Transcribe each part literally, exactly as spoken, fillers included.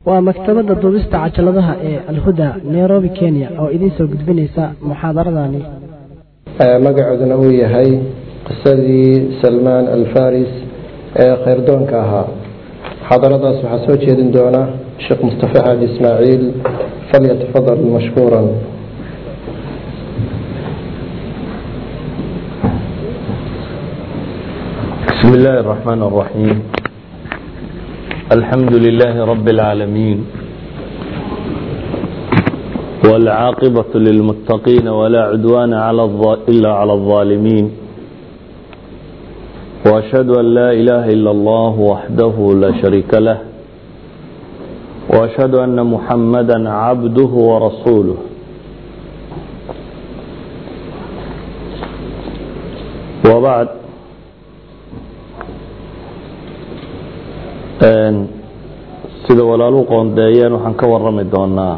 waa maktabada duubista cajaladaha ee Al-Huda Nairobi Kenya oo idin soo gudbinaysa muxaadaradani magaceeduna uu yahay qisadii Salman Al-Faris ee khayrdonka ahaa. muxaadaradaas waxaa soo jeedin doona Sheekh Mustafa Hadi Ismail falyatafadal mashkuran. بسم الله الرحمن الرحيم. الحمد لله رب العالمين والعاقبة للمتقين ولا عدوان على إلا على الظالمين، وأشهد أن لا إله إلا الله وحده لا شريك له، وأشهد أن محمدا عبده ورسوله. وبعد، sida walaalu qoondeeyeen waxaan ka warrami doonaa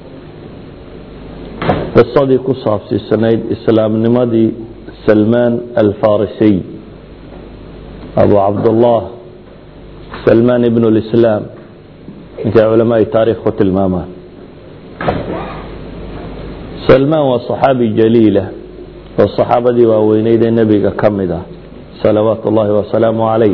qisadii ku saabsiisanayd islaamnimadii Salman Al-Farisi, Abu Abdullah Salman ibn al-Islam, inta culamaa taariikh ku tilmaamaan. Salman waa saxaabi jaliila oo saxaabadii waaweyneyd ee nabiga ka mid ah salawaatullaahi wasalaamu calayh.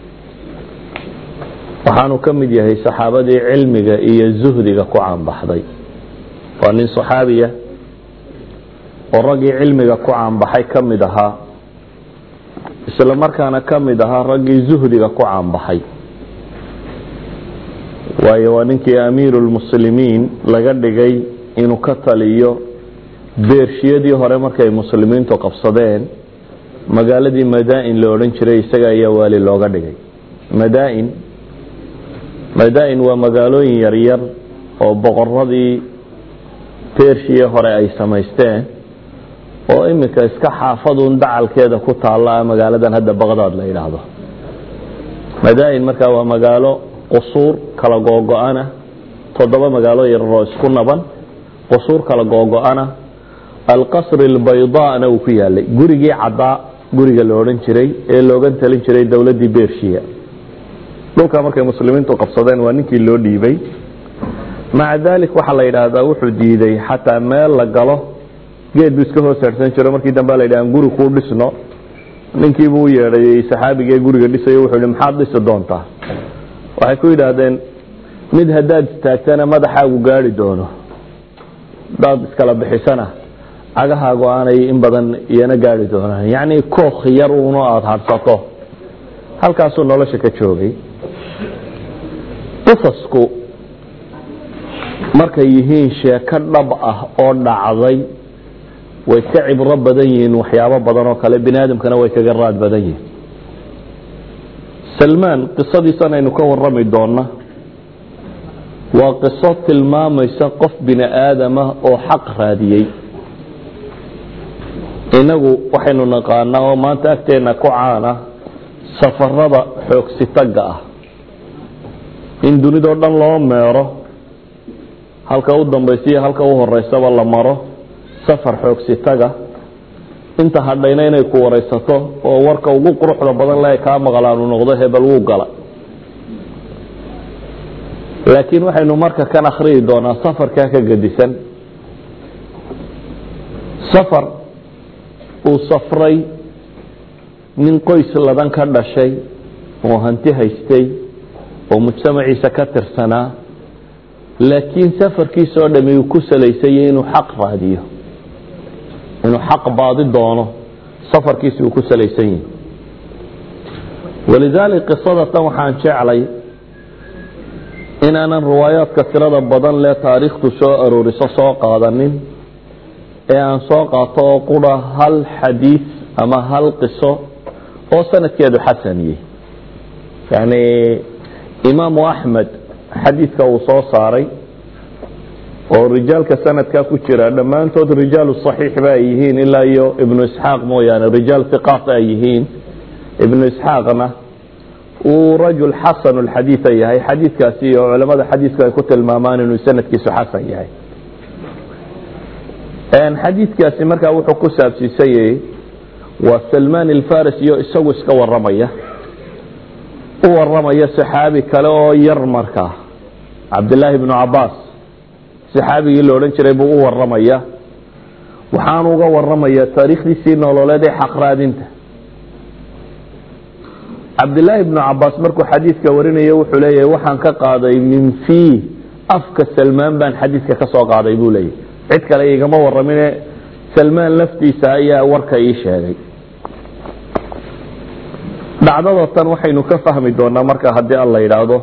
waxaanu ka mid yahay saxaabadii cilmiga iyo zuhdiga ku caanbaxday. waa nin saxaabiya oo raggii cilmiga ku caanbaxay ka mid ahaa, isla markaana ka mid ahaa raggii zuhdiga ku caanbaxay. waayo waa ninkii amiirulmuslimiin laga dhigay inuu ka taliyo beershiyadii hore markay muslimiintu qabsadeen magaaladii Madaa'in la odhan jiray, isaga ayaa waali looga dhigay. Madaa'in Madaa'in waa magaalooyin yaryar oo boqoradii Persia hore ay samaysteen oo imika iska xaafaduun dacalkeeda ku taala magaaladan hadda Baghdad la yiraahdo. Madaa'in marka waa magaalo qusuur kala googo'ana, toddoba magaalo yar oo isku naban, qusuur kala googo'ana. Al-Qasr al-Baydaa uu ku yaalay, gurigii cadda, guriga la odhan jiray ee looga talin jiray dawladii Persia. dhulka markay muslimiintu qabsadeen waa ninkii loo dhiibay. maca dalik waxa la yiraahdaa wuxuu diiday xataa meel la galo geed buu iska hoos saarsan jiray. markii dambe la yiraahdaa guri ku dhisno, ninkii buu yeeray saxaabiga guriga dhisay wuxuu yiri maxaad dhisi doontaa? waxay ku yiraahdeen mid hadaad istaagtana madaxaagu gaari doono, dad iskala bixisana cagahaagu aanay in badan iyana gaari doonaan. yacni koox yar uuna aad harsato. halkaasuu nolosha ka joogay. qisasku markay yihiin sheeko dhab ah oo dhacday way ka cibro badan yihiin waxyaabo badan oo kale, bini aadamkana way kaga raad badan yihiin. Salman qisadiisan aynu ka warrami doona waa qiso tilmaamaysa qof bini aadama oo xaq raadiyey. inagu waxaynu naqaanaa oo maanta agteena ku caana safarada xoogsitaga ah, in dunidoo dhan loo meero, halka u dambaysiya halka u horeysaba la maro safar xoogsitaga. inta hadhayna inay ku wareysato oo warka ugu quruxda badan leh ka maqlaan uu noqdo hebel wuu gala. laakiin waxaynu marka kan akhriyi doonaa safarka ka gadisan, safar uu safray nin qoys ladan ka dhashay oo hanti haystay oo mujtamaciisa ka tirsanaa, laakiin safarkiisa oo dhami uu ku salaysay inuu xaq raadiyo, inuu xaq baadi doono. safarkiisa uu ku salaysan yahay. walidaalika qisadatan waxaan jeclay inaanan riwaayaadka tirada badan lee taariikhtu soo arooriso soo qaadanin, ee aan soo qaato oo qura hal xadiis ama hal qiso oo sanadkeedu xasan yahay. yani imaamu Axmed xadiidka uu soo saaray oo rijaalka sanadka ku jira dhammaantood rijaalu saxiix ba yihiin ilaa iyo ibnu Isxaaq mooyaane rijaal thiqaat ay yihiin. ibnu Isxaaqna uu rajul xasan alxadiith yahay. xadiidkaasi oo culimada xadiiska ay ku tilmaamaan inuu sanadkiisu xasan yahay. een xadiidkaasi marka wuxuu ku saabsiisay waa Salman Al-Farisi iyo isagu iska waramaya u waramaya saxaabi kale oo yar markaa cabdillaahi bnu cabaas saxaabigii la odhan jiray buu u waramaya waxaanu uga waramaya taariikhdiisii nololeed ee xaqraadinta cabdillaahi bnu cabaas markuu xadiidka warinayo wuxuu leeyahay waxaan ka qaaday min fii afka salmaan baan xadiidka ka soo qaaday buu leeyahay cid kale igama waramine salmaan laftiisa ayaa warka ii sheegay dhacdada tan waxaynu ka fahmi doonaa marka haddii alla yidhaahdo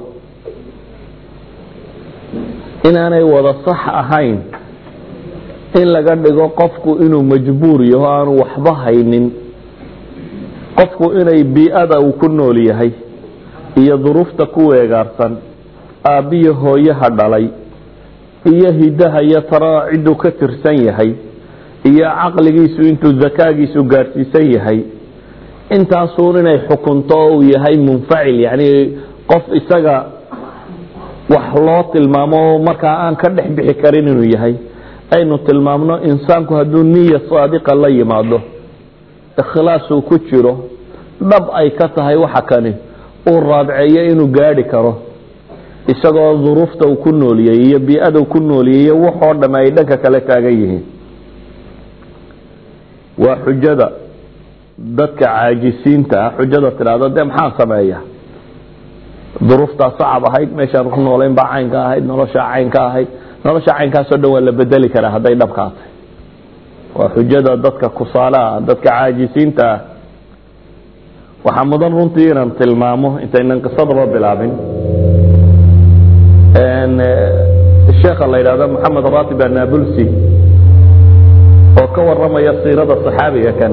inaanay wada sax ahayn in laga dhigo qofku inuu majbuur yaho aanu waxba haynin qofku inay bii'ada uu ku nool yahay iyo duruufta ku weegaarsan aabbiyo hooyaha dhalay iyo hidaha iyo taraa cidduu ka tirsan yahay iyo caqligiisu intuu zakaagiisu gaadhsiisan yahay intaasuun inay xukunto oo uu yahay munfacil yacni qof isaga wax loo tilmaamo markaa aan ka dhex bixi karin inuu yahay aynu tilmaamno insaanku hadduu niya saadiqa la yimaado ikhlaasuu ku jiro dhab ay ka tahay waxa kani uu raadceeyo inuu gaadhi karo isagoo duruufta uu ku nooliyey iyo bii'ada uu ku nooliyey waxoo dhamm ay dhanka kale taagan yihiin waa xujada dadka caajisiinta ah xujada tidhaahdo dee maxaan sameeya duruuftaa sacab ahayd meeshaan ku noolayn baa caynka ahayd noloshaa caynka ahayd nolosha caynkaasoo dhan waa la bedeli karaa hadday dhabkaa tahay waa xujada dadka kusaalaha dadka caajisiinta ah waxaa mudan runtii inaan tilmaamo intaynan qisadaba bilaabin sheekha la yidhahdo maxamed ratib annabulsi oo ka waramaya siirada saxaabiga kan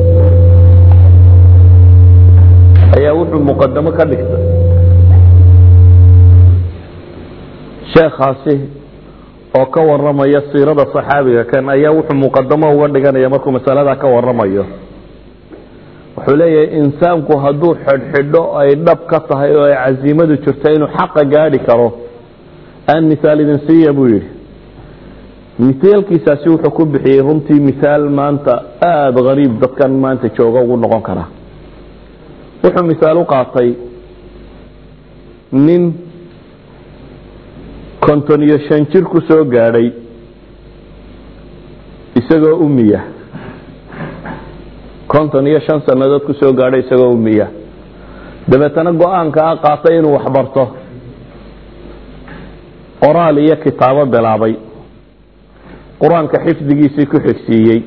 ayaa wuxuu muqadamo ka dhigtay sheekhaasi oo ka waramaya siirada saxaabiga kan ayaa wuxuu muqadamo uga dhiganaya markuu masalada ka waramayo wuxuu leeyahay insaanku hadduu xidhxidho ay dhab ka tahay oo ay casiimadu jirto inuu xaqa gaadhi karo aan misaal idin siiya buu yidhi misaalkiisaasi wuxuu ku bixiyey runtii misaal maanta aada qariib dadkan maanta jooga ugu noqon kara wuxuu misaal u qaatay nin konton iyo shan jir ku soo gaadhay isagoo umiya konton iyo shan sannadood ku soo gaadhay isagoo umiya dabeetana go-aanka a qaatay inuu waxbarto qoraal iyo kitaabo bilaabay qur-aanka xifdigiisii ku xigsiiyey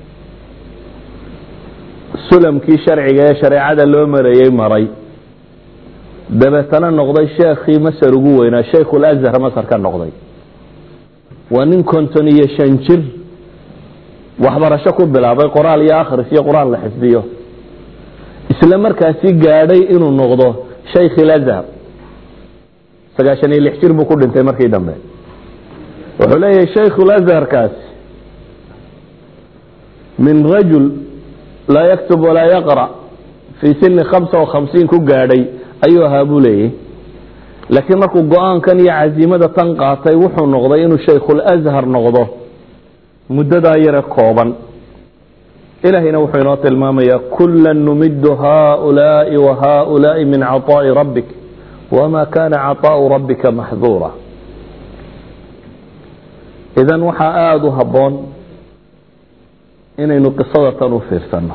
sulamkii sharciga ee shareecada loo marayey maray dabeetana noqday sheekhii masar ugu weynaa shaykhul azhar masar ka noqday waa nin konton iyo shan jir waxbarasho ku bilaabay qoraal iyo akhris iyo qur-aan la xifdiyo isla markaasi gaadhay inuu noqdo shaykhil azhar sagaashan iyo lix jir buu ku dhintay markii dambe wuxuu leeyahay shaykhul azharkaasi min rajul laa yaktub walaa yaqra fii sini hamsa wa khamsiin ku gaadhay ayuu ahaa buu leeyahy laakiin markuu go-aankan iyo casiimada tan qaatay wuxuu noqday inuu shaykhul azhar noqdo muddadaa yare kooban ilaahayna wuxuu inoo tilmaamayaa kulan numidu haaulaai wa haaulaai min caطaa'i rabbik wama kana caطaa'u rabbika maxduura idan waxaa aada u habboon inaynu qisada tan u fiirsano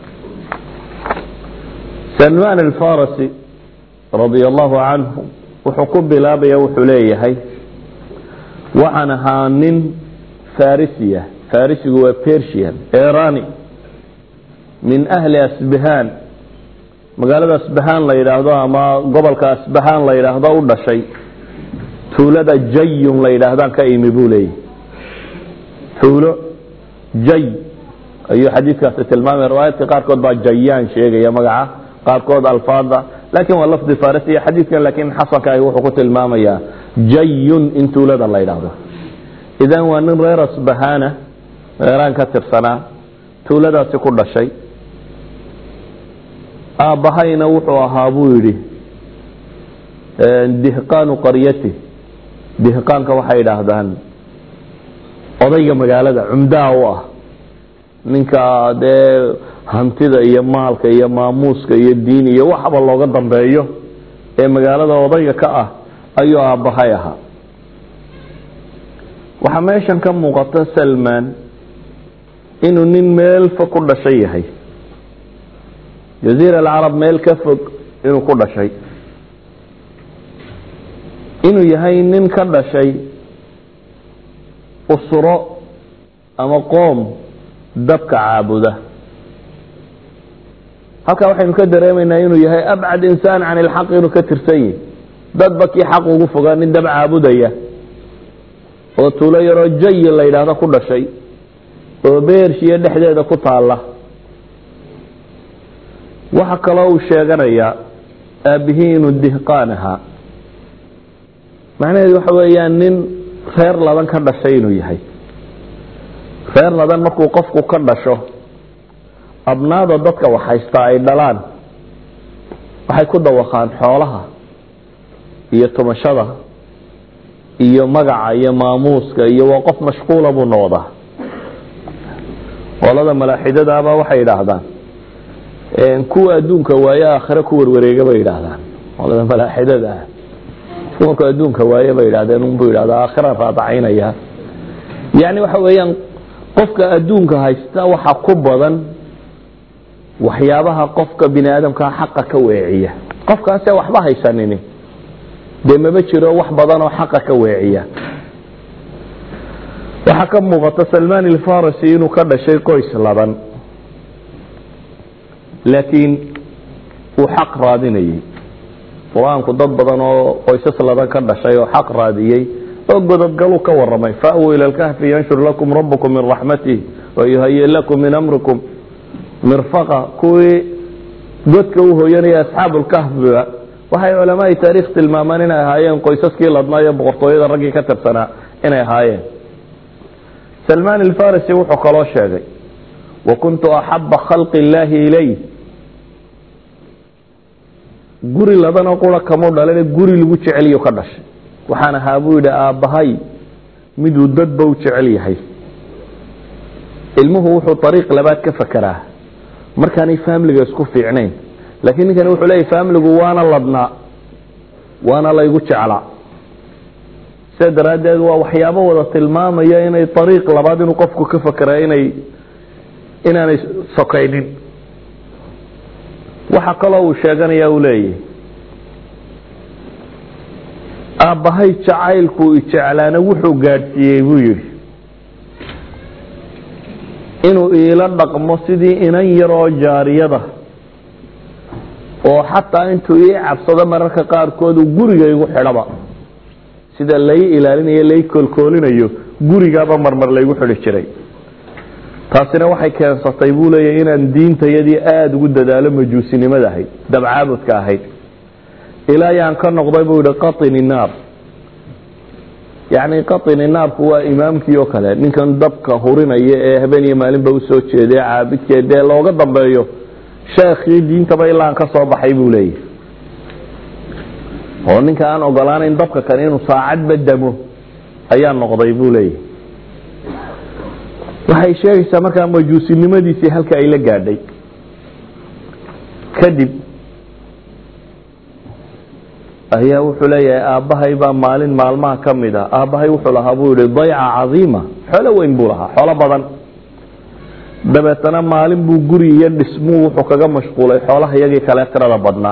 salmaan alfarisi radia allahu canhu wuxuu ku bilaabaya wuxuu leeyahay waxaan ahaa nin farisiya farisigu waa persian irani min ahli asbahan magaalada asbahan la yidhaahdo ama gobolka asbahan la yidhaahdo u dhashay tuulada jayun la yidhaahdaan ka imi buu leeyahy tuulo jay ayuu xadiidkaasi tilmaamaya riwaayadka qaarkood baa jayaan sheegaya magaca qaarkood alfaada laakiin waa lafdi farisiya xadiidkan laakiin xasanka ah wuxuu ku tilmaamayaa jayun in tuulada la yidhaahdo idan waa nin reer asbahana reeraan ka tirsanaa tuuladaasi ku dhashay aabbahayna wuxuu ahaa buu yidhi dihqaanu qaryati dihqaanka waxay idhaahdaan odayga magaalada cumdaha u ah ninka dee hantida iyo maalka iyo maamuuska iyo diin iyo waxba looga dambeeyo ee magaalada odayga ka ah ayuu aabbahay ahaa waxa meeshan ka muuqata Salman inuu nin meel fog ku dhashay yahay jaziira al-arab meel ka fog inuu ku dhashay inuu yahay nin ka dhashay usro ama qoom dabka caabuda halka waxaynu ka dareemaynaa inuu yahay abcad insaan can ilxaq inuu ka tirsan yahay dadba kii xaq ugu fogaa nin dab caabudaya oo tuulo yaroo jay la yidhaahdo ku dhashay oo beershiya dhexdeeda ku taala waxa kaloo uu sheeganayaa aabihii inuu dihqaan ahaa macnaheedu waxa weeyaan nin reer ladan ka dhashay inuu yahay reer ladan markuu qofku ka dhasho abnaada dadka wax haysta ay dhalaan waxay ku dawaqaan xoolaha iyo tumashada iyo magaca iyo maamuuska iyo waa qof mashquula buu noqdaa qolada malaaxidada aba waxay yidhaahdaan kuwa adduunka waaye aakhira ku warwareega bay yidhaahdaan qolada malaaxidada kuwa adduunka waaye bay yidhaahdeen un buu yidhahdaa aakhira raadacaynaya yani waxa weeyaan qofka adduunka haysta waxa ku badan waxyaabaha qofka bini aadamka xaqa ka weeciya qofkaas waxba haysanini dee maba jiro wax badan oo xaqa ka weeciya waxa ka muuqata Salman al-Farisi inuu ka dhashay qoys ladan laakiin uu xaq raadinayay quraanku dad badan oo qoysas ladan ka dhashay oo xaq raadiyay oo godobgalu ka waramay fa'u ila al-kahfi yanshur lakum rabbukum min rahmatihi wa yuhayyi lakum min amrikum mirfaqa kuwi godka uu hooyanaya asxaabul kahfi waxay culimada taariikh tilmaamaan inay ahaayeen qoysaskii ladnaa iyo boqortooyada raggii ka tirsanaa inay ahaayeen Salman al-Farisi wuxuu kaloo sheegay wa kuntu ahabba khalqi illahi ilay guri ladan oo qura kama dhalay guri lagu jeceliyo ka dhashay waxaan ahaa buu yidhi aabahay miduu dadba u jecel yahay ilmuhu wuxuu طريق labaad ka fakaraa markaanay family-ga isku fiicnayn laakiin ninkan wuxuu leeyahay family-gu waana ladnaa waana la igu jeclaa sadaradeed waa waxyaabo wada tilmaamaya inay طريق labaad inuu qofku ka fakaraa inay inaanay sokaynin waxa kaloo uu sheeganaya uu leeyahay aabahay jacaylku jeclaana wuxuu gaadhsiiyay buu yiri inuu ila dhaqmo sidii inan yaroo jaariyada oo xataa intuu ii cabsado mararka qaar kood guriga igu xidhaba sida lay ilaalinayo lay kolkolinayo gurigaba marmar la igu xidhi jiray taasina waxay keensatay buu leeyahay inaan diintayadii aad ugu dadaalo majuusinimada ahayd dabcaabudka ahayd ilaa yaan ka noqday buu yiri qatini naar يعني قطن النار هو إمامك يوكله نكن دبك هورينيه ee habeen iyo maalin ba u soo jeeday caabidkeeda looga dambeeyo sheekhi diinta bay laan ka soo baxay buu leeyahay oo ninka aan ogolaanayn dabka kan inuu saacad badamo ayaa noqday buu leeyahay waxay sheegaysaa markaa majuusinimadiisii halka ay la gaadhay kadib ayaa wuxuu leeyahay aabahay baa maalin maalmaha kamida aabahay wuxuu lahaa buu yiri dayca cadiima xoolo weyn buu lahaa xoolo badan dabeetana maalin buu guri iyo dhismo wuxuu kaga mashquulay xoolaha iyagii kale tirada badnaa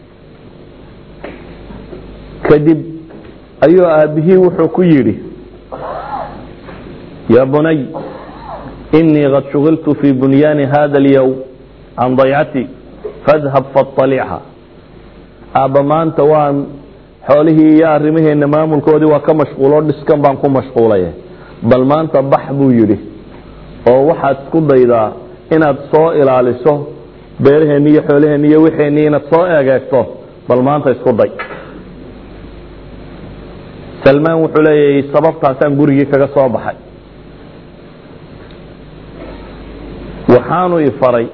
kadib ayuu aabihii wuxuu ku yiri ya bunay inni qad shughiltu fi bunyan hada al-yawm an day'ati fadhhab fattali'ha aba maanta waan xoolihii iyo arrimaheena maamulkoodii waa ka mashquulo dhiskan baan ku mashquulay bal maanta bax buu yiri oo waxaad ku daydaa inaad soo ilaaliso beeraheena iyo xoolaheena iyo wixeena inaad soo eegto bal maanta isku day Salman wuxuu leeyahay sababtaasaan gurigii kaga soo baxay waxaanu ifaray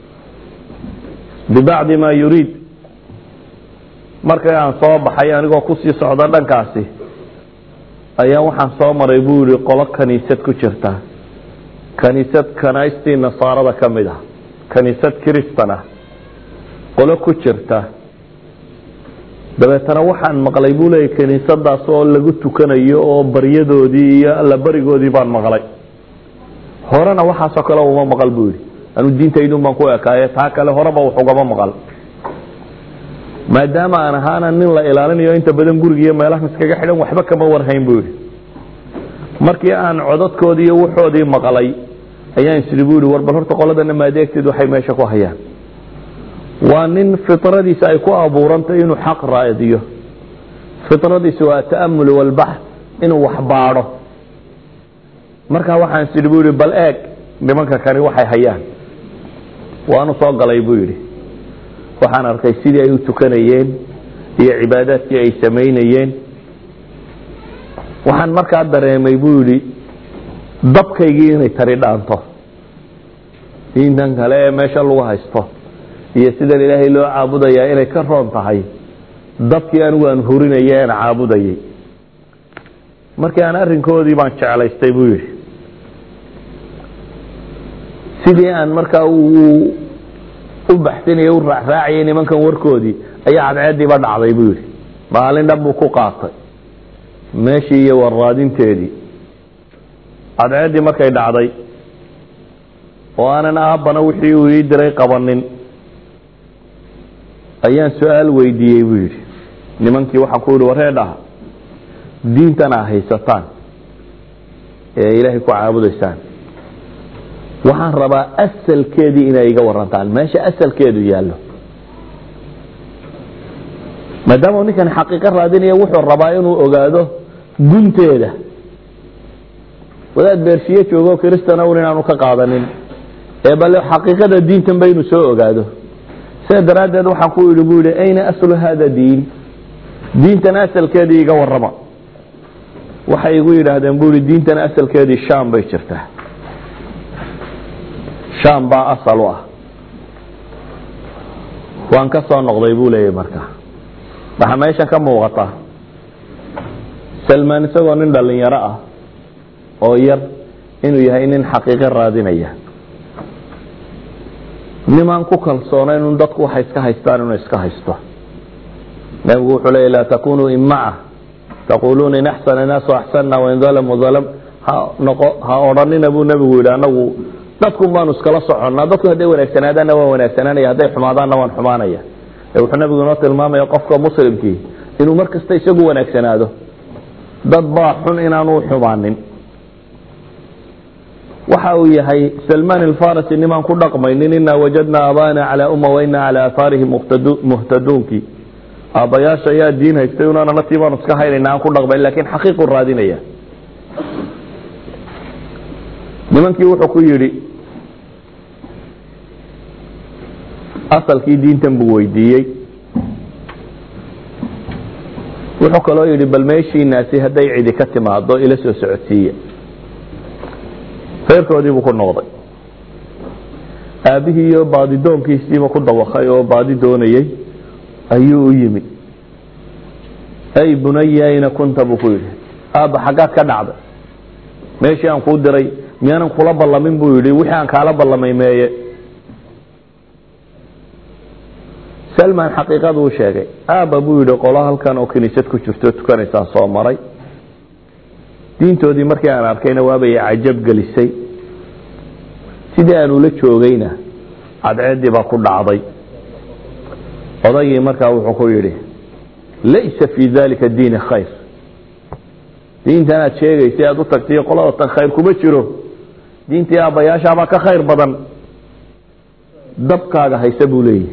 bibacdi ma yurid markay aan soo baxay anigoo ku sii socda dhankaasi ayaa waxaan soo maray buu yiri qolo kaniisad ku jirta kaniisad kanaystii nasaarada kamid ah kaniisad kristana qolo ku jirta dabeetana waxaan maqlay buu leeyahay kaniisadaas oo lagu tukanayo oo baryadoodii iyo alla barigoodii baan maqlay horena waxaasoo kale uma maqal buu yidhi anu diintaydu baan ku ekaaye taa kale horeba wax ugama maqal maadaama aan ahaana nin la ilaalinayo inta badan guriga iyo meelaha iskaga xidhan waxba kama warhayn buu yidhi markii aan codadkoodii iyo waxoodii maqlay ayaan isiri buu yidhi war bal horta qoladana maadeegteed waxay meesha ku hayaan waa nin fitradiisa ay ku abuurantay inuu xaq raadiyo fitradiisa waa ta'amul walbaxth inuu wax baadho markaa waxaan isiri buu yidhi bal eeg nimanka kani waxay hayaan waanu soo galay buu yidhi waxaan arkay sidii ay u tukanayeen iyo cibaadaadkii ay samaynayeen waxaan markaa dareemay buu yidhi dabkaygii inay tari dhaanto diintan kale ee meesha lagu haysto iyo sidan ilaahay loo caabudayaa inay ka roon tahay dabkii anigu aan hurinaya aan caabudayay markii aan arrinkoodii baan jeclaystay buu yidhi sidii aan markaa u baxsinaya u raacraacayay nimankan warkoodii ayaa cadceediiba dhacday buu yidhi maalin dhan buu ku qaatay meeshii iyo warraadinteedii cadceeddii markay dhacday oo aanan aabbana wixii uu ii diray qabanin ayaan su-aal weydiiyey buu yidhi nimankii waxaan ku yidhi waree dhaha diintana haysataan ee ilaahay ku caabudaysaan waxaan rabaa asalkeedii inay iga warantaan meesha asalkeedu yaallo maadaama ninkan xaqiiqo raadinaya wuxuu rabaa inuu ogaado gunteeda wadaad beershiye joogo kristana un inaanu ka qaadanin ee bale xaqiiqada diintan ba inuu soo ogaado sida daraaddeed waxaan ku yidhi buu yidhi ayna aslu hada diin diintan asalkeedii iga warrama waxay igu yidhaahdeen buu yidhi diintan asalkeedii sham bay jirtaa sham baa asal u ah waan ka soo noqday buu leeyahay markaa waxaa meeshan ka muuqata salmaan isagoo nin dhalinyaro ah oo yar inuu yahay nin xaqiiqo raadinaya nimaan ku kalsoonayn un dadku waxay iska haystaan inuu iska haysto nabigu wuxuu leeyahy laa takunuu imaca taquluuna in axsana naasu axsanna wain dalamuu dalam ha noqo ha odhanina buu nabigu yidhi anagu dadkun baanu iskala soconnaa dadku hadday wanaagsanaadaanna waan wanaagsananaya hadday xumaadaanna waan xumaanaya ee wuxuu nabigu inoo tilmaamaya qofka muslimkii inuu mar kasta isagu wanaagsanaado dad baa xun inaanu xumaanin waxa uu yahay salmaan alfarisi nimaan ku dhaqmaynin inaa wajadnaa abaana calaa umma wainaa calaa aahaarihim muhtaduunkii aabbayaasha ayaa diin haystay unaana natii baanu iska haynayna aan ku dhaqmayn laakiin xaqiiqu raadinaya nimankii wuxuu ku yidhi asalkii diintan buu weydiiyey wuxuu kaloo yidhi bal meeshiinaasi hadday cidi ka timaado ila soo socodsiiya reerkoodii buu ku noqday aabbihii iyo baadidoonkiisiiba ku dawakay oo baadi doonayey ayuu u yimi ay bunaya ayna kunta buu ku yidhi aabba xaggaad ka dhacday meeshii aan kuu diray miyaanan kula ballamin buu yidhi wixii aan kaala ballamay meeye salmaan xaqiiqadu u sheegay aabba buu yidhi qolo halkan oo kiniisad ku jirto tukanaysaan soo maray diintoodii markii aan arkayna waabay cajab gelisay sidii aan ula joogayna cadceeddii baa ku dhacday odaygii markaa wuxuu ku yidhi laysa fii dalika diini khayr diintan aad sheegaysay aad u tagtay qolada tan khayr kuma jiro diintii aabbayaashaabaa ka khayr badan dabkaaga haysa buu leeyahy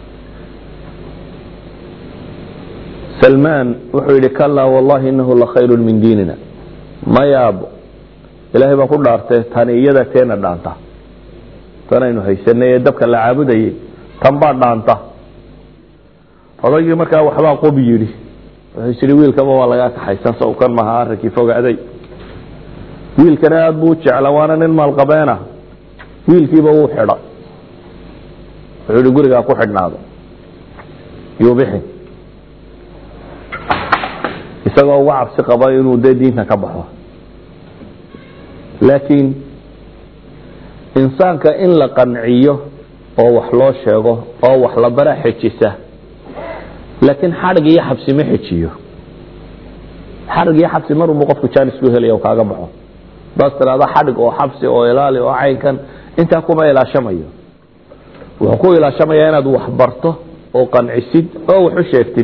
salmaan wuxuu yidhi kalaa wallahi inahu la khayru min diinina ma yaabo ilaahay baan ku dhaartay tani iyada teena dhaanta tanaynu haysanay ee dabka la caabudayay tan baa dhaanta odaygii markaa waxbaa qobi yidhi wuxuu isiri wiilkaba waa lagaa kaxaysan sawkan maha arrinkii fogaaday wiilkana aada buu jecla waana nin maalqabeena wiilkiiba wuu xidha wuxuu yidhi gurigaa ku xidhnaado yuu bixi isagoo uga cabsi qaba inuu dee diintan ka baxo laakiin insaanka in la qanciyo oo wax loo sheego oo wax la bara xejisa laakiin xadhig iyo xabsi ma xejiyo xadhig iyo xabsi mar uu qofku jaanis ku helayo kaaga baxo bas tiraada xadhig oo xabsi oo ilaali oo caynkan inta kuma ilaashamayo wuxuu ku ilaashamaya inaad wax barto oo qancisid oo wax u sheegtid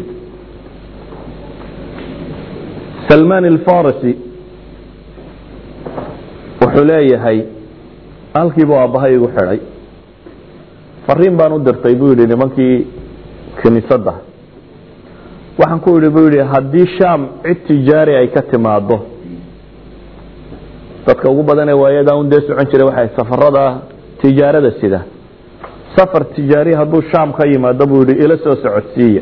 Salman al-Farisi wuxuu leeyahay halkiiba aabahay igu xiray fariin baan u dirtay buu yiri nimankii kaniisada waxaan ku yiri buu yiri hadii Sham cid tijaari ay ka timaado dadka ugu badan ee waayada uu dees socon jiray waxay safarada tijaarada sida safar tijaari haduu Sham ka yimaado buu yiri ila soo socodsiiya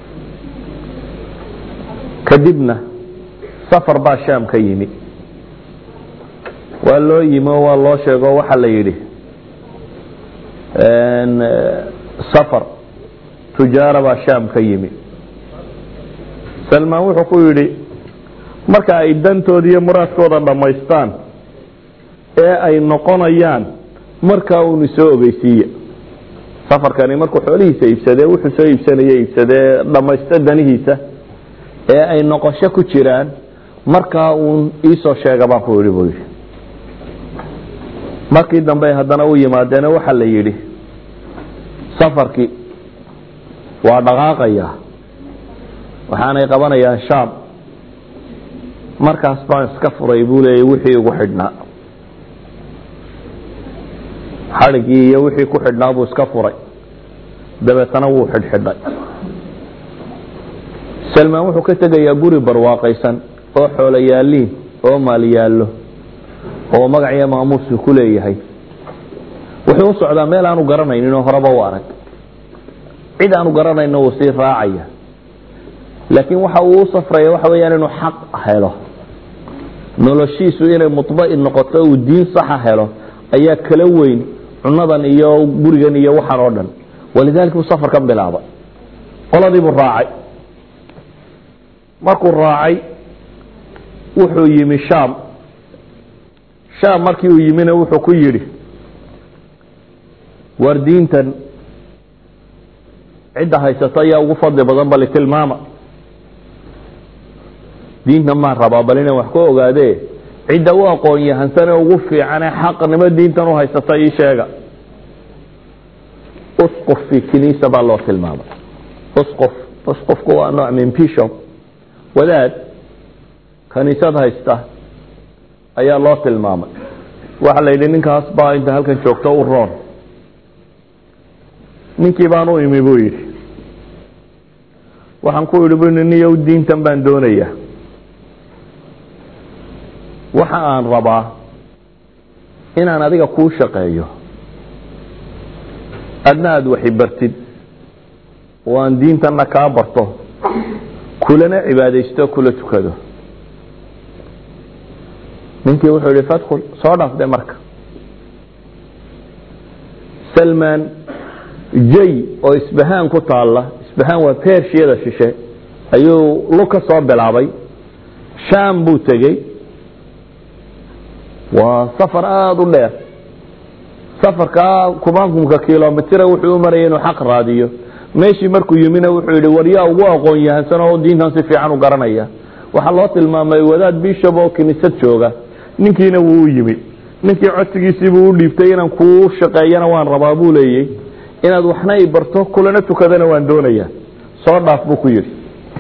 kadibna safar baa Sham ka yimi waa loo yimo waa loo sheego waxa la yiri een safar tijaara baa Sham ka yimi Salman wuxuu ku yiri marka ay dantoodii iyo muraadkooda dhameystaan ee ay noqonayaan marka uu soo ogeysiiyo safarkani markuu xoolihiisa iibsaday wuxuu soo iibsanayay iibsaday dhamaysta danihiisa ee ay noqosho ku jiraan marka uu isoo sheega baa ku yiri buu markii dambe haddana uu yimaadeen waxa la yiri safarkii waa dhaqaaqaya waxaanay qabanayaan Sham markaas baan iska furay buu leeyahay wixii ugu xidhnaa xarigii iyo wixii ku xidhnaa buu iska furay dabeetana wuu xidhxidhay Salman wuxuu ka tagayaa guri barwaaqaysan oo xoolo yaaliin oo maal yaallo oo magaciisa maamuus ku leeyahay wuxuu u socdaa meel aanu garanaynin oo horeba u arag cid aanu garanaynin oo si raacaya laakiin waxa uu safray waxa weeyaan inuu xaq helo noloshiisu inay mutba'in noqoto oo diin sax helo ayaa kala weyn cunadan iyo gurigan iyo waxaan oo dhan walidaalku uu safar ka bilaabay qoladii buu raacay markuu raacay wuxuu yimi Sham Sham markii uu yimina wuxuu ku yiri war diintan cid haysata ayaa ugu fadli badan bal tilmaama diinta ma raba balina wax ku ogaadee cida uu aqoon yahansan ugu fiican xaqnimo diintan u haysata ii sheega usquf fi kiniisa baa loo tilmaamay usquf usqufku waa nooc min bishop wadaad kaniisad haysta ayaa loo tilmaamay waxa la yiri ninkaas baa inta halkan joogto u roon ninkii baan u imi buu yiri waxaan ku yiri buu niyow diintan baan doonayaa waxa aan rabaa inaan adiga ku shaqeeyo adnaad waxi bartid waan diintan ka barto kulana cibaadeysto kula tukado ninkii wuxuu yiri fadkhul soo dhaafday marka Salman jay oo isbahaan ku taala isbahaan waa Persiya shishe ayuu luka soo bilaabay Sham buu tagay waa safar aad u dheer safarka kumaankumka kiiloomitir wuxuu maray inuu xaq raadiyo meeshii markuu yimina wuxuu yiri wariyaa ugu aqoon yahansan oo diintan si fiican u garanaya waxa loo tilmaamay wadaad bishop oo kiniisad jooga ninkiina wuu yimi ninkii codsigiisii buu u dhiibtay inaan ku shaqeeyana waan rabaa buu leeyay inaad waxna i barto kulana tukadana waan doonayaa soo dhaaf buu ku yiri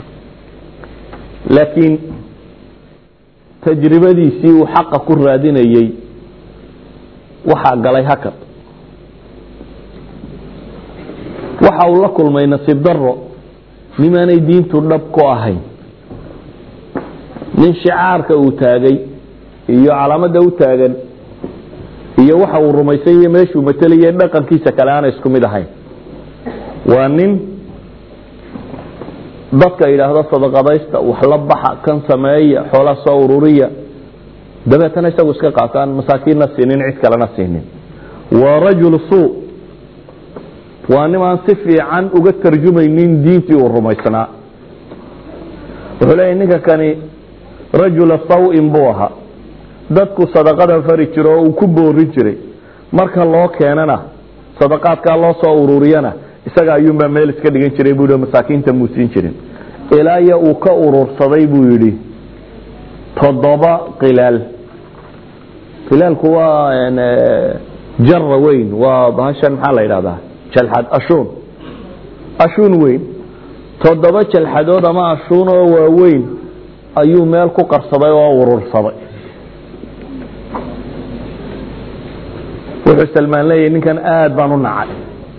laakiin tajribadiisii uu xaq ku raadinayay waxa galay hakad waxa uu la kulmay nasiib darro nimaanay diintu dhab ku ahayn nin shicaarka uu taagay iyo calaamada uu taagan iyo waxa uu rumaysay meeshuu mataliyay dhaqankiisa kale aan isku mid ahayn waa nin dadka ilaahdo sadaqadaysta wax la baxa kan sameeya xoolo soo ururiya dabeetana isagu iska qaataan masaakiinna siinin cid kalena siinin waa rajul suu waa nimaan si fiican uga tarjumaynin diintii uu rumaysnaa wuxuu leeyahay ninka kani rajul sawin buu ahaa dadku sadaqada fari jiro oo uu ku boori jiray marka loo keenana sadaqaadka loo soo ururiyana isaga ayuunbaa meel iska dhigan jiray buu yidhi masaakiinta muusiin jirin ilaa iyo uu ka urursaday buu yidhi toddoba qilaal qilaalku waa jarra weyn waa bahashan maxaa la yidhahdaa jalxad ashuun ashuun weyn toddoba jalxadood ama ashuun oo waaweyn ayuu meel ku qarsaday oo urursaday wuxuu salmaan leeyahay ninkan aad baan u nacay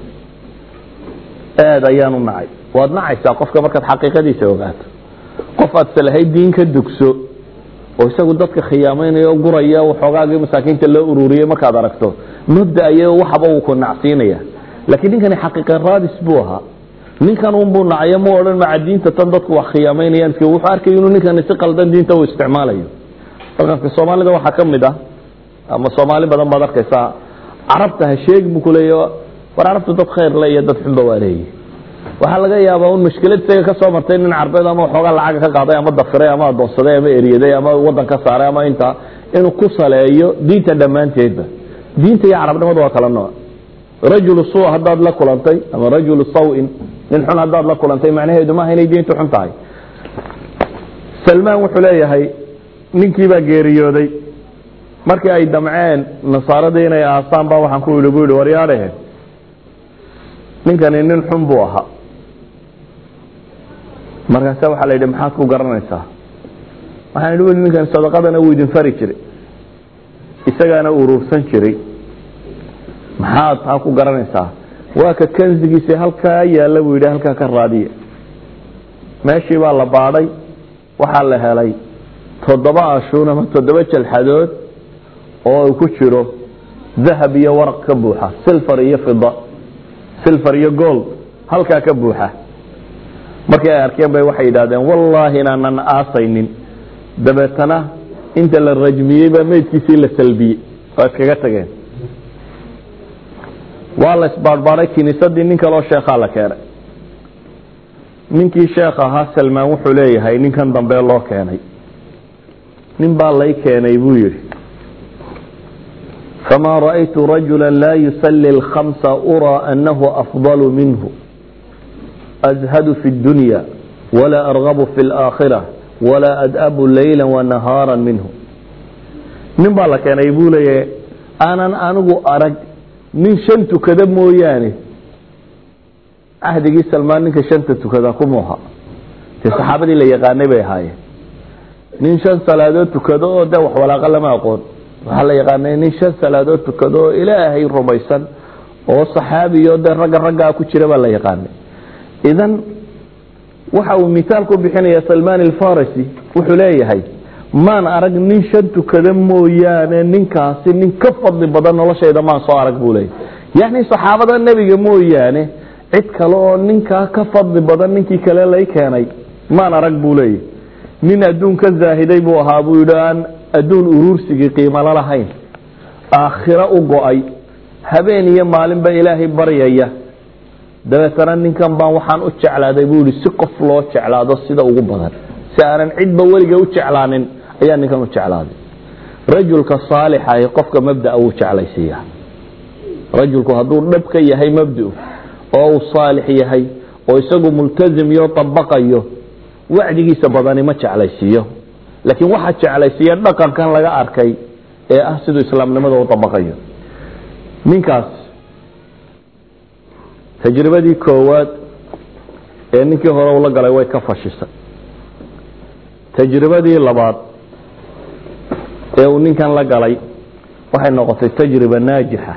aad ayaan u nacay waad nacaysaa qofka markaad xaqiiqadiisa ogaato qof aad salahay diin ka dugso oo isagu dadka khiyaamaynayo guraya waxoogaagii masaakiinta loo ururiyay markaad aragto mabda ayaga waxba uu ku nacsiinaya laakiin ninkani xaqiiqa raadis buu ahaa ninkan uun buu nacayo ma odhan maca diinta tan dadku wax khiyaameynayaan wuxuu arkay inuu ninkani si qaldan diinta u isticmaalayo dhaqanka soomaalida waxaa ka mid ah ama soomaali badan baad arkaysaa carabta ha sheegi buu ku leeyahay war carabtu dad khayr le iyo dad xunba waa leeyihi waxaa laga yaabaa un mushkilad isaga ka soo martay nin carbeed ama waxoogaa lacaga ka qaaday ama dafiray ama adoonsaday ama eriyaday ama waddan ka saaray ama intaa inuu ku saleeyo diinta dhammaanteedba diinta iyo carabnimadu waa kala nooc rajulu suu haddaad la kulantay ama rajulu sawin nin xun haddaad la kulantay macnaheedu maaha inay diintu xun tahay salmaan wuxuu leeyahay ninkii baa geeriyooday markii ay damceen nasaaradii inay aasaan baa waxaan ku yidhi buu yidhi waryaadhehe ninkani nin xun buu ahaa markaasa waxaa la yidhi maxaad ku garanaysaa waxaan idhi weli ninkan sadaqadana wuu idin fari jiray isagaana urursan jiray maxaad taa ku garanaysaa waa ka kansigiisa halkaa yaalla buu yidhi halkaa ka raadiya meeshii baa la baadhay waxaa la helay toddoba ashuun ama toddoba jalxadood oo uu ku jiro dahab iyo waraq ka buuxa silfar iyo fida silfar iyo gold halkaa ka buuxa markii ay arkeen bay waxay yidhaahdeen wallaahi inaanan aasaynin dabeetana inta la rajmiyey baa meydkiisii la salbiyey oo iskaga tageen waa la isbaarbaaray kiniisadii nin kaloo sheekhaa la keenay ninkii sheekh ahaa salmaan wuxuu leeyahay ninkan dambe loo keenay nin baa lay keenay buu yidhi فما رأيت رجلا لا يصلي الخمس أرى أنه أفضل منه أزهد في الدنيا ولا أرغب في الآخرة ولا أدأب ليلا ونهارا منه نبا لك أنا يقول أنا أنغو أرق من شنت كذا موياني عهدي سلمان نك شنت كذا كموها تصحابي اللي يغاني بهاي من شن صلاة كذا دوح ولا قل ما أقول waxaa la yaqaanay nin shan salaadood tukado ilaahay rumaysan oo saxaabiyo de ragga raggaa ku jira baa la yaqaanay idan waxa uu misaal ku bixinaya salmaan alfarisi wuxuu leeyahay maan arag nin shan tukada mooyaane ninkaasi nin ka fadli badan noloshayda maan soo arag buu leeyahay yacni saxaabada nebiga mooyaane cid kale oo ninkaa ka fadli badan ninkii kale lay keenay maan arag buu leeyahay nin adduun ka zaahiday buu ahaa buu yidhi aan adduun urursigii qiimo la lahayn aakhiro u go-ay habeen iyo maalinba ilaahay baryaya dabeetana ninkan baan waxaan u jeclaaday buu yidhi si qof loo jeclaado sida ugu badan si aanan cidba weliga u jeclaanin ayaa ninkan u jeclaaday rajulka saalixa ee qofka mabda'a uu jeclaysiiya rajulku hadduu dhab ka yahay mabda'u oo uu saalix yahay oo isagu multazim iyo tabaqayo wacdigiisa badani ma jeclaysiiyo laakiin waxa jeclaysiiya dhaqankan laga arkay ee ah sidoo islaamnimada uu tabaqayo ninkaas tajribadii koowaad ee ninkii hore uu la galay way ka fashisay tajribadii labaad ee uu ninkan la galay waxay noqotay tajriba naajixa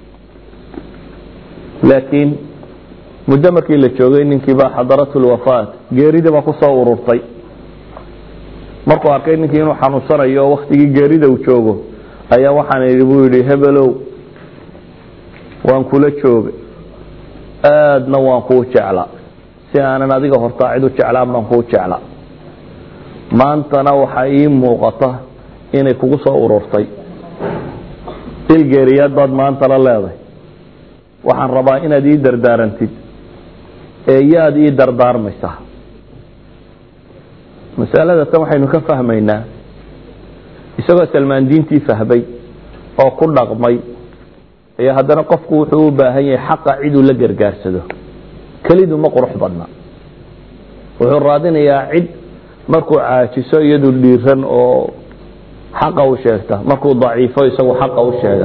laakiin muddo markii la joogay ninkii baa xadaratul wafaat geerida baa ku soo ururtay markuu arkay ninkii inuu xanuunsanayo waqtigii geerida uu joogo ayaa waxaan yidhi buu yidhi hebelow waan kula joogay aadna waan kuu jeclaa si aanan adiga hortaa cid u jeclaan baan kuu jeclaa maantana waxaa ii muuqata inay kugu soo ururtay il geeriyaad baad maantana leedahay waxaan rabaa inaad ii dardaarantid ee yaad ii dardaarmaysaa masalada tan waxaynu ka fahmaynaa isagoo salmaan diintii fahmay oo ku dhaqmay ayaa haddana qofku wuxuu u baahan yahay xaqa ciduu la gargaarsado kelidu ma qurux badna wuxuu raadinayaa cid markuu caajiso iyadu dhiiran oo xaqa u sheegta markuu daciifo isagu xaqa u sheega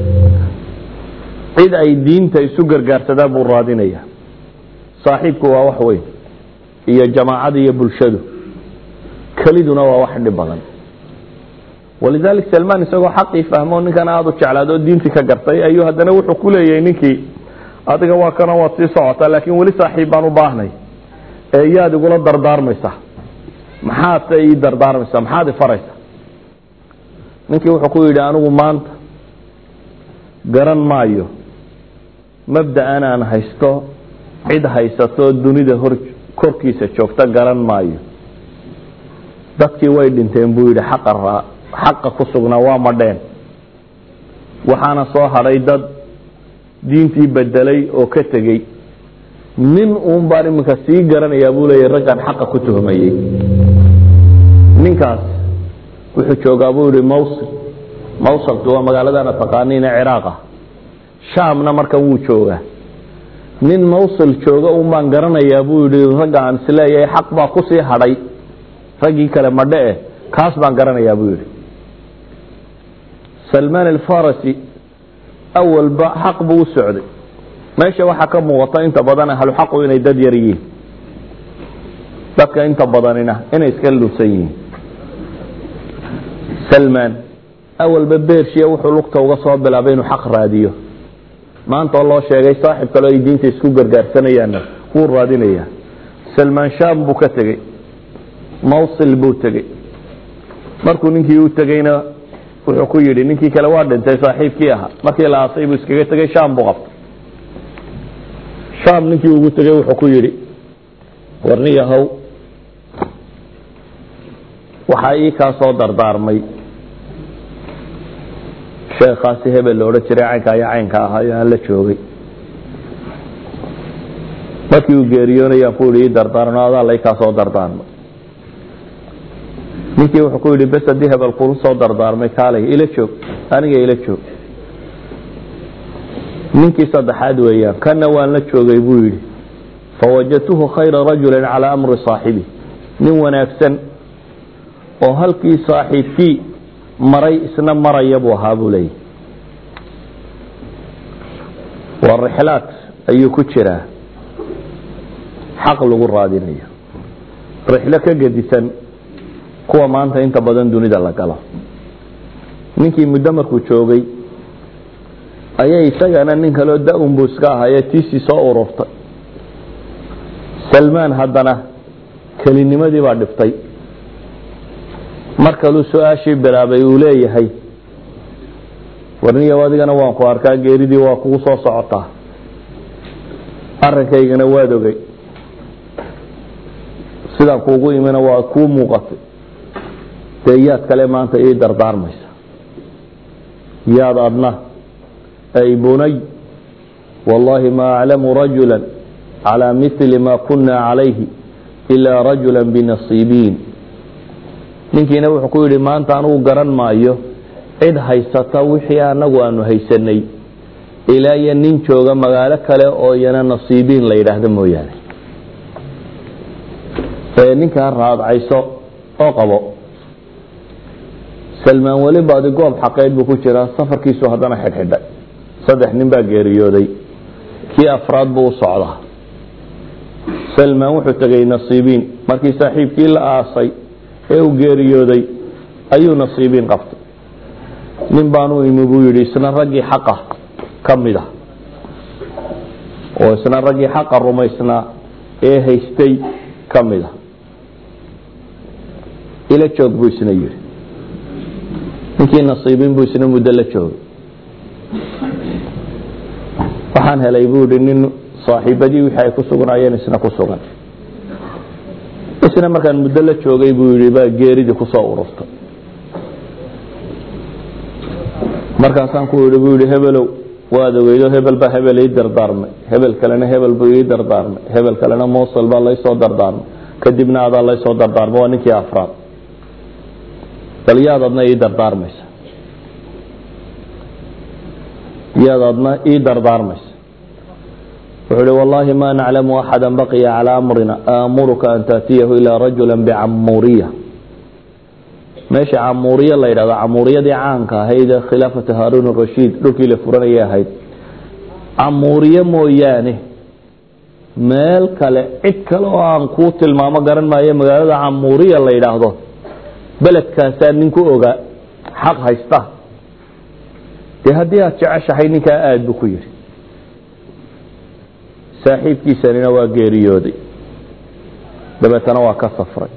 cid ay diinta isu gargaarsadaan buu raadinayaa saaxiibku waa wax weyn iyo jamaacada iyo bulshadu keliduna waa wax dhib badan walidalik salmaan isagoo xaqii fahmo ninkan aad u jeclaado diintii ka gartay ayuu haddana wuxuu ku leeyahay ninkii adiga waa kana waad sii socotaa laakiin weli saaxiib baan u baahnay ee yaad igula dardaarmaysaa maxaad ii dardaarmaysaa maxaad i faraysaa ninkii wuxuu ku yidhi anigu maanta garan maayo mabda'an aan haysto cid haysato dunida hor korkiisa joogta garan maayo dadkii way dhinteen buu yidhi xaqa raa xaqa ku sugnaa waa madheen waxaana soo hadhay dad diintii bedelay oo ka tegey nin uun baan iminka sii garanayaa buu leeyahay raggan xaqa ku tuhmayey ninkaas wuxuu joogaa buu yidhi mawsil mawsaltu waa magaaladana taqaaniina ciraaqa shaamna markan wuu joogaa nin mawsil jooga uun baan garanayaa buu yidhi ragga aan isleeyahay xaq baa ku sii hadhay raggii kale madhe eh kaas baan garanayaa buu yidhi salmaan alfarasi awalba xaq buu u socday meesha waxaa ka muuqata inta badan ahlu xaqu inay dad yar yihiin dadka inta badanina inay iska luusan yihiin salmaan awalba beershiya wuxuu lugta uga soo bilaabay inuu xaq raadiyo maanta oo loo sheegay saaxiib kale ay diinta isku gargaarsanayaanna wuu raadinayaa salmaan shaam buu ka tegey mawsil buu tegey markuu ninkii u tegeyna wuxuu ku yidhi ninkii kale waa dhintay saaxiibkii ahaa markii la aasay buu iskaga tegey shaam buu qabtay shaam ninkii ugu tegey wuxuu ku yidhi warniyahow waxaa ii kaa soo dardaarmay sheekhaasi hebel la odhan jiray caynka iyo caynka ahaa iyo aan la joogay markii uu geeriyoonayaan ku yidhi ii dardaarno adaa la ii kaa soo dardaarmay ninkii wuxuu ku yidhi bes haddii hebel kulu soo dardaarmay kaalay ila joog aniga ila joog ninkii saddexaad weeyaan kana waan la joogay buu yidhi fawajadtuhu khayra rajulin calaa amri saaxibi nin wanaagsan oo halkii saaxiibkii maray isna maraya buu ahaa buu leeyahy waa rixlaad ayuu ku jiraa xaq lagu raadinayo rixlo ka gedisan kuwa maanta inta badan dunida la galo ninkii muddo markuu joogay ayay isagana nin kaloo da-un buu iska ahaaye tiisii soo ururtay salmaan haddana kelinimadii baa dhiftay mar kaluu su-aashii bilaabay uu leeyahay warniyow adigana waan ku arkaa geeridii waa kugu soo socotaa arrinkaygana waad ogay sidaan kuugu imina waa kuu muuqatay dee yaad kale maanta ii dardaarmaysa yaad adna ay bunay wallaahi ma aclamu rajula calaa mili ma kuna calayhi ilaa rajula binasiibiin ninkiina wuxuu ku yidhi maanta anugu garan maayo cid haysata wixii anagu aanu haysanay ilaa iyo nin jooga magaalo kale oo iyana nasiibiin la yidhaahdo mooyaane ee ninkaa raadcayso oo qabo salmaan weli baadi goob xaqeyd buu ku jiraa safarkiisu haddana xidhxidhay saddex nin baa geeriyooday kii afraad buu u socdaa salmaan wuxuu tegey nasiibiin markii saaxiibkii la aasay ee uu geeriyooday ayuu nasiibiin qabtay nin baanu imi buu yidhi isna raggii xaqa ka mid ah oo isna raggii xaqa rumaysnaa ee haystay ka mid ah ila joog buu isna yidhi ninkii nasiibiin buu isna muddo la joogay waxaan helay buu yidhi nin saaxiibadii wixii ay ku sugnaayeen isna ku sugan isna markaan muddo la joogay buu yidhi baa geeridii ku soo ururtay markaasaan ku yidhi buu yidhi hebelow waad ogeydo hebel baa hebel ii dardaarmay hebel kalena hebel buu ii dardaarmay hebel kalena mowsal baa laysoo dardaarmay kadibna adaa laysoo dardaarmay waa ninkii afraad bal yaad adna ii dardaarmaysa yaad adna ii dardaarmaysa وحولي والله ما نعلم أحدا بقي على أمرنا آمرك أن تأتيه إلى رجلا بعمورية ماشي عمورية الله يرضى عمورية دي عنك هيدا خلافة هارون الرشيد لكي لفرنية هيد عمورية مويانه meel kale cid kale oo aan ku tilmaamo garan maayo magaalada Camuriya la yiraahdo beledkaas nin ku oga xaq haysta ee hadii aad jeceshahay ninka aad buu ku yiri saaxiibkiisana waa geeriyooday dabeetana waa ka safray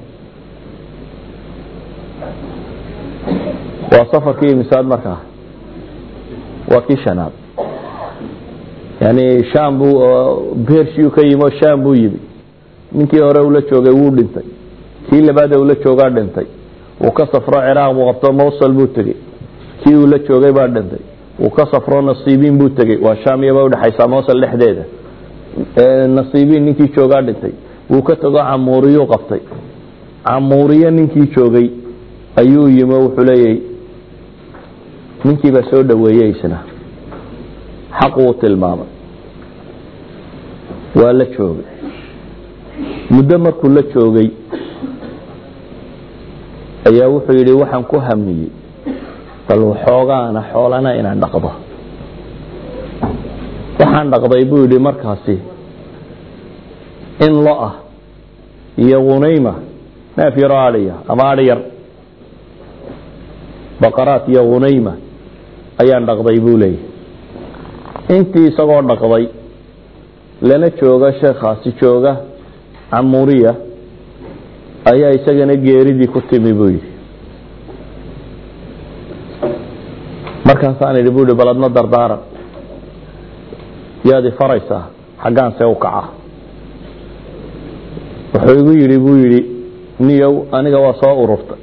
waa safarkii misaad markaa waa kii shanaad يعني شام بو بيرشيو كيمو شام بو يبي منكي هore ula joogay wuu dhintay kii labaad ula joogaa dhintay uu ka safro Ciraaq uu qabto Mosul buu tagay kii ula joogay baa dhintay uu ka safro Nasiibin buu tagay waa Shaam iyo u dhaxaysa Mosul dhexdeeda ee Nasiibin ninkii joogaa dhintay uu ka tago Camuriyo qabtay Camuriyo ninkii joogay ayuu yimo wuxuu leeyay ninkii ba soo dhaweeyay isna xaquu tilmaamay waa la joogay muddo markuu la joogay ayaa wuxuu yiri waxaan ku hamiyay bal waxoogaana xoolana inaan dhaqdo waxaan dhaqday buu yiri markaasi in lo ah iyo gunayma neef yar aaliya ama aariyar baqaraat iyo gunayma ayaan dhaqday buu leeyahay intii isagoo dhaqday lana jooga sheekhaasi jooga Camuriya ayaa isagana geeridii ku timi buu yiri markaas aan idhi buu baladna dardaara yaadi faraysa xagaan see u kaca wuxuu igu yiri buu yiri niyow aniga waa soo ururta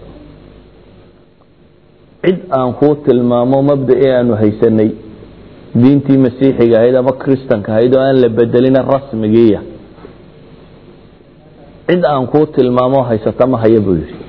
cid aan ku tilmaamo mabda'i aanu haysanay diintii masiixiga ahayd ama kristanka ahayd oo aan la bedelin rasmigiya cid aan ku tilmaamo haysata ma hayo buu yiri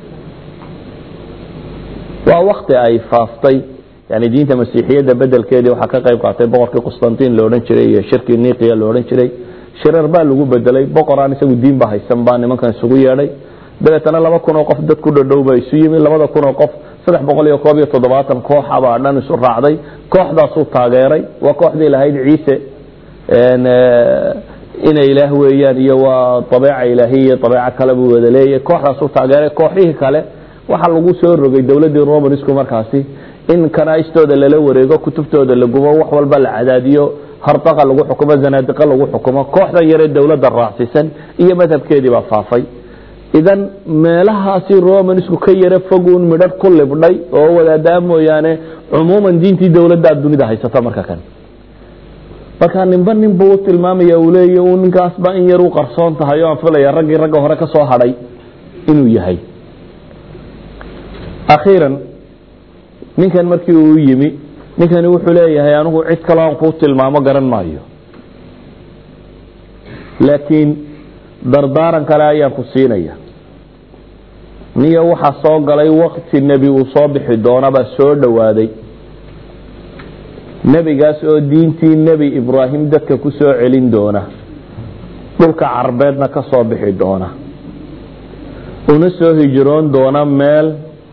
waa waqti ay faaftay yani diinta masiixiyada bedelkeedii waxa ka qayb qaatay boqorkii Constantine loo oran jiray iyo shirkii Niqiya loo oran jiray shirar baa lagu bedelay boqoraan isagu diin ba haysan baa nimankan isugu yeedhay dabeetana laba kun oo qof dad ku dhadhow bay isu yimid labada kun oo qof saddex boqol iyo koob iyo toddobaatan koox ah dhan isu raacday kooxdaas uu taageeray waa kooxdii lahayd Ciise een in ilaah weeyaan iyo waa tabiica ilaahiya tabiica kale buu wada leeyahay kooxdaas uu taageeray kooxihii kale waxa lagu soo rogay dawladda Romanisku markaasi in kanaastooda la wareego kutubtooda la gubo wax walba la cadaadiyo hartaqa lagu xukumo zanaadiqa lagu xukumo kooxda yare dawladda raacsisan iyo madhabkeedii baa faafay idan meelahaasi Romanisku ka yara fogoon midhar ku libdhay oo wadaada mooyaane umuuman diintii dawladda dunida haysata marka kan marka ninba nin buu tilmaamaya uu leeyahay uu ninkaas ba in yar u qarsoon tahay oo afalaya ragii rag hore ka soo hadhay inuu yahay akhiran ninkan markii uu yimi ninkan wuxuu leeyahay anigu cid kale aan ku tilmaamo garan maayo laakiin dardaaran kale ayaan ku siinaya niyo waxa soo galay waqti nabi uu soo bixi doona ba soo dhawaaday nabigaas oo diintii nabi Ibrahim dadka ku soo celin doona dhulka carbeedna ka soo bixi doona una soo hijroon doona meel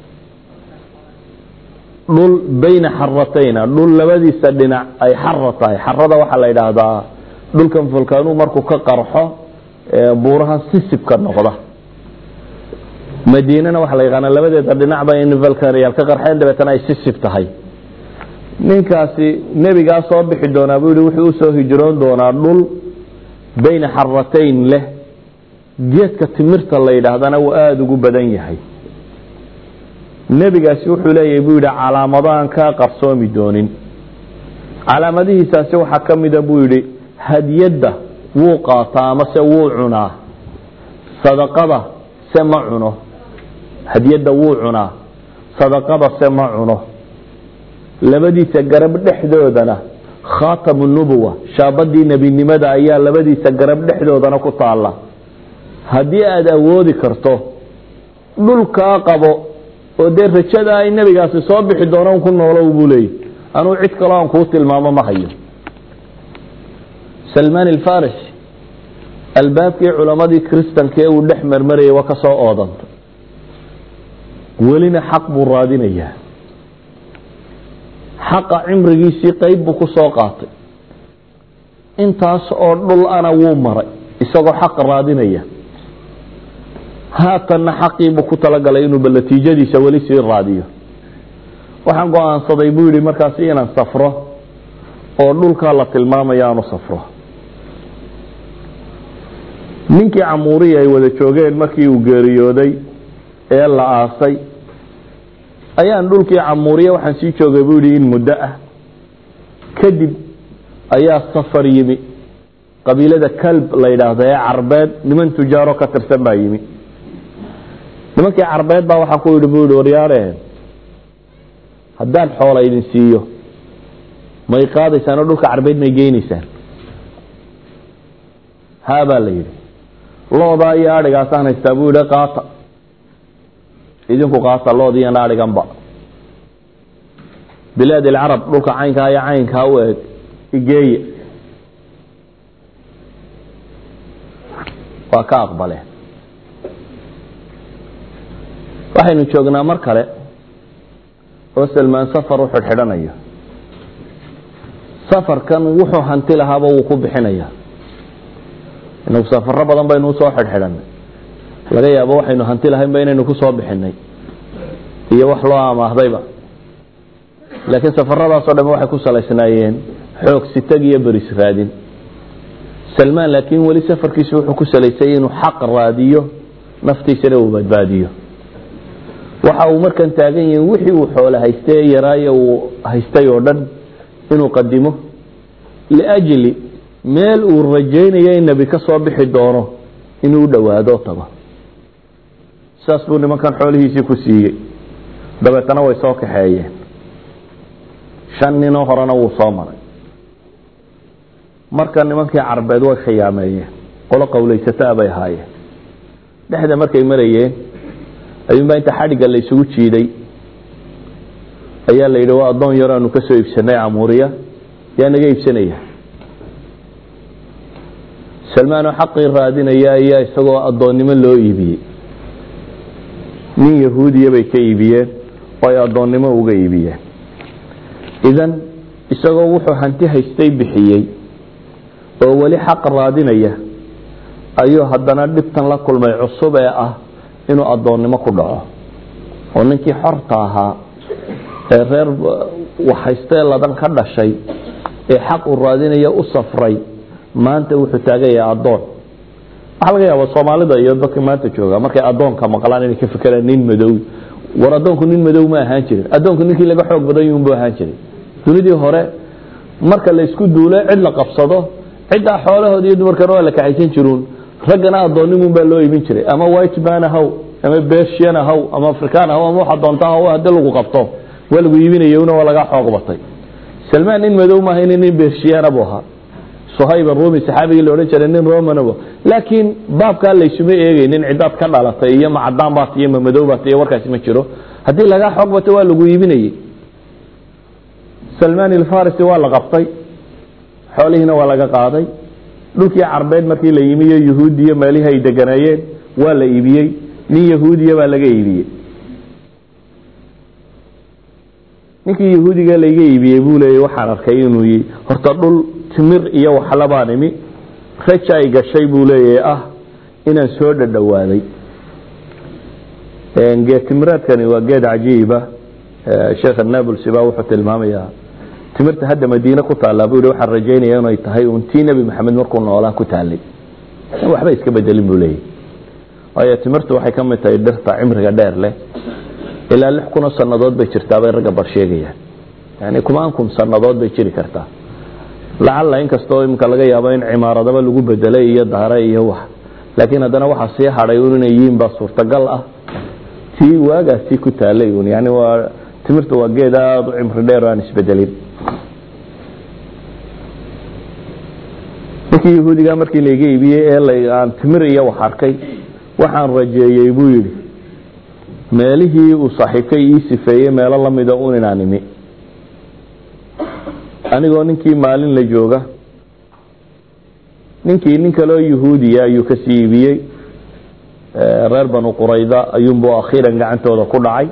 dhul bayna harratayna dhul labadiisa dhinac ay harratay harrada waxa la yiraahdaa dhulkan fulkaanu markuu ka qarxo buuraha sisibka noqda madiinana waxa la yaqaan labadeeda dhinac ba in vulkaniyal ka qarxeen dabeetana ay sisib tahay ninkaasi nabiga soo bixi doona buu wuxuu soo hijroon doona dhul bayna harratayn leh geedka timirta la yiraahdana waa aad ugu badan yahay nabigaasi wuxuu leeyahay buu yiri calaamadan ka qarsoomi doonin calaamadihiisaasi waxa kamid ah buu yiri hadiyada wuu qaataa ama se wuu cunaa sadaqada se ma cuno hadiyada wuu cunaa sadaqada se ma cuno labadiisa garab dhexdoodana khatamun nubuwa shaabadii nabinimada ayaa labadiisa garab dhexdoodana ku taala hadii aad awoodi karto dhulka qabo oo de rajada ay nabigaasi soo bixi doonaan ku noolow buu leeyahay anu cid kale aan ku tilmaamo ma hayo salmaan alfarisi albaabkii culamadii kristanka uu dhex marmarayay waa ka soo oodantay welina xaq buu raadinayaa xaqa cimrigiisii qayb buu ku soo qaatay intaas oo dhul ana wuu maray isagoo xaq raadinaya haatanna xaqiibuu ku talagalay inuu natiijadiisa weli sii raadiyo waxaan go-aansaday buu yidhi markaasi inaan safro oo dhulkaa la tilmaamaya aanu safro ninkii camuuriya ay wada joogeen markii uu geeriyooday ee la aasay ayaan dhulkii camuuriya waxaan sii joogay buu yidhi in muddo ah kadib ayaa safar yimi qabiilada kalb la yidhaahdo ee carbeed niman tujaaro ka tirsan baa yimi nimankii carbeed baa waxaa ku yidhi buu yidhi waryaareen haddaan xoola idin siiyo may qaadaysaan oo dhulka carbeed may geynaysaan haa baa la yidhi loodaa iyo adhigaasaan haystaa buu yidhi qaata idinku qaata loodiiyan adhiganba bilaad alcarab dhulka caynkaa iyo caynkaa u eg igeeye waa ka aqbaleen waxaynu joognaa mar kale oo salmaan safar u xidhxidhanayo safarkan wuxuu hanti lahaaba wuu ku bixinaya inagu safaro badan baynu usoo xidhxidhanay laga yaabo waxaynu hanti lahaynba inaynu ku soo bixinay iyo wax loo amaahdayba laakiin safaradaasoo dhan waxay ku salaysnaayeen xoog sitag iyo beris raadin salmaan laakiin weli safarkiisu wuxuu ku salaysay inuu xaq raadiyo naftiisana uu badbaadiyo waxa uu markan taagan yahay wixii uu xoolo haystay yaraayo uu haystay oo dhan inuu qadimo liajli meel uu rajaynayo in nabi ka soo bixi doono inuu dhawaado tago saas buu nimankan xoolihiisii ku siiyey dabeetana way soo kaxeeyeen shan ninoo horena wuu soo maray marka nimankii carbeed way khiyaameeyeen qolo qowlaysataa bay ahaayeen dhexda markay marayeen ayuunbaa inta xadhigga la isugu jiiday ayaa la yidhi waa addoon yar aanu ka soo iibsanay camuuriya yaa naga iibsanaya salmaanoo xaqii raadinaya ayaa isagoo addoonnimo loo iibiyey nin yahuudiya bay ka iibiyeen oo ay addoonnimo uga iibiyeen idan isagoo wuxuu hanti haystay bixiyey oo weli xaq raadinaya ayuu haddana dhibtan la kulmay cusub ee ah inuu addoonnimo ku dhaco oo ninkii xorta ahaa ee reer waxhaystee ladan ka dhashay ee xaq uu raadinaya u safray maanta wuxuu taagan yahay addoon waxaa laga yaabaa soomaalida iyo dadka maanta jooga markay addoonka maqlaan inay ka fekeraan nin madow war addoonku nin madow ma ahaan jirin addoonku ninkii laga xoog badan yuunbuu ahaan jiray dunidii hore marka la isku duulo cid la qabsado ciddaa xoolahood iyo dumarkana waa la kaxaysan jiruun raggana addoonnimuun baa loo iibin jiray ama white man ahaw ama bersian ahaw ama african ahaw ama waxa doonta ahaw haddii lagu qabto waa lagu iibinayona waa laga xoog batay salmaan nin madow maaha nin bersiana buu ahaa suhayb arumi saxaabigii la odhan jiray nin romanabo laakiin baabkaa laysuma eegaynin cidaad ka dhalatay iyo macadaan baat iyo mamadow baat iyo warkaasi ma jiro haddii laga xoog batay waa lagu iibinayay salmaan alfarisi waa la qabtay xoolihiina waa laga qaaday dhulkii carbeed markii la yimi iyo yahuudiya meelihii ay deganaayeen waa la iibiyey nin yahuudiya baa laga iibiyey ninkii yahuudiga laga iibiyey buu leeyahay waxaan arkay inuu yi horta dhul timir iyo waxla baan imi raja ay gashay buu leeyahay ah inaan soo dhadhawaaday geed timiraadkani waa geed cajiiba sheekh nablus baa wuxuu tilmaamayaa timirta hadda madiina ku taala buu waxaan rajaynayaa inay tahay untii nabi maxamed markuu noolaa ku taalay waxba iska bedelin buu leeyahay waayo timirtu waxay ka mid tahay dhirta cimriga dheer leh ilaa lix kun oo sanadood bay jirtaa bay ragga bar sheegayaan yani kumaan kun sanadood bay jiri kartaa lacalla inkastoo imka laga yaabo in cimaaradaba lagu bedelay iyo daare iyo wax laakiin haddana waxaa sii hadhay un inay yihiin baa suurtagal ah tii waagaasii ku taalay un yani waa timirta waa geed aada u cimri dheer aan isbedelin ninkii yahuudiga markii layga iibiyey ee aan timir iyo wax arkay waxaan rajeeyey buu yidhi meelihii uu saaxiibkay ii sifeeyey meelo lamida un inaan imi anigoo ninkii maalin la jooga ninkii nin kaloo yahuudiya ayuu ka sii iibiyey reer banu qurayda ayuunbuu akhiiran gacantooda ku dhacay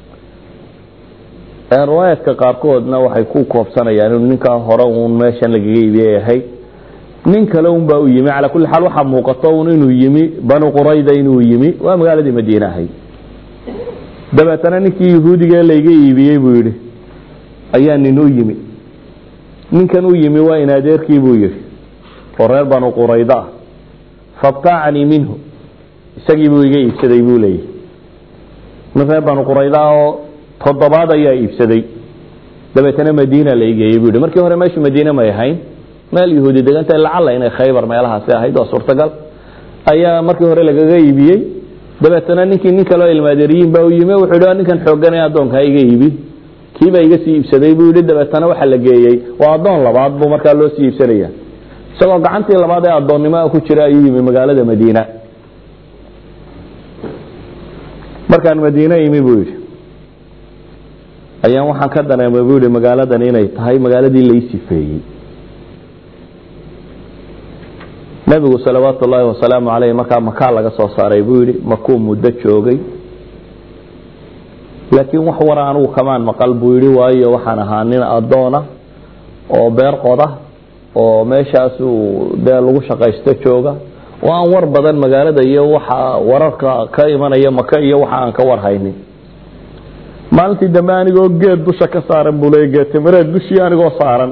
riwaayadka qaarkoodna waxay ku koobsanayaan inuu ninkaa hore uun meeshan lagaga iibiyey ahayd nin kale un baa u yimi calaa kulli xaal waxaa muuqato un inuu yimi banu qurayda inuu yimi waa magaaladii madiine ahayd dabeetana ninkii yahuudiga layga iibiyey buu yidhi ayaa nin u yimi ninkan u yimi waa in adeerkii buu yidhi oo reer banu qurayda ah fabtaacanii minhu isagii buu iga iibsaday buu leeyahy nin reer banu qurayda oo toddobaad ayaa iibsaday dabeetana madiina la igeeyey buu yidhi markii hore meeshu madiine may ahayn meel yahuudi deganta lacalla inay khaybar meelahaasi ahayd oo suurtagal ayaa markii hore lagaga iibiyey dabeetana ninkii nin kaloo ilmaadeeriyiin baa u yimi wuxuu yidhi ninkan xoogganee addoonkaa iga iibi kiibaa iga sii iibsaday buu yidhi dabeetana waxa la geeyey waa addoon labaad buu markaa loo sii iibsanaya isagoo gacantii labaad ee addoonnimoa ku jira ayuu yimi magaalada madiina markaan madiine imi buu yidhi ayaan waxaan ka dareemay buu yidhi magaaladan inay tahay magaaladii lay sifeeyey nabigu salawaatu ullaahi wasalaamu caleyh markaa makaa laga soo saaray buu yidhi makuu muddo joogay laakiin wax wara anugu kamaan maqal buu yidhi waayo waxaan ahaa nin addoona oo beer qoda oo meeshaasuu dee lagu shaqaysto jooga oo aan war badan magaalada iyo waxa wararka ka imanaya maka iyo waxa aan ka war haynin maalintii dambe anigoo geed dusha ka saaran buu leeyahy geed timireed dushii anigoo saaran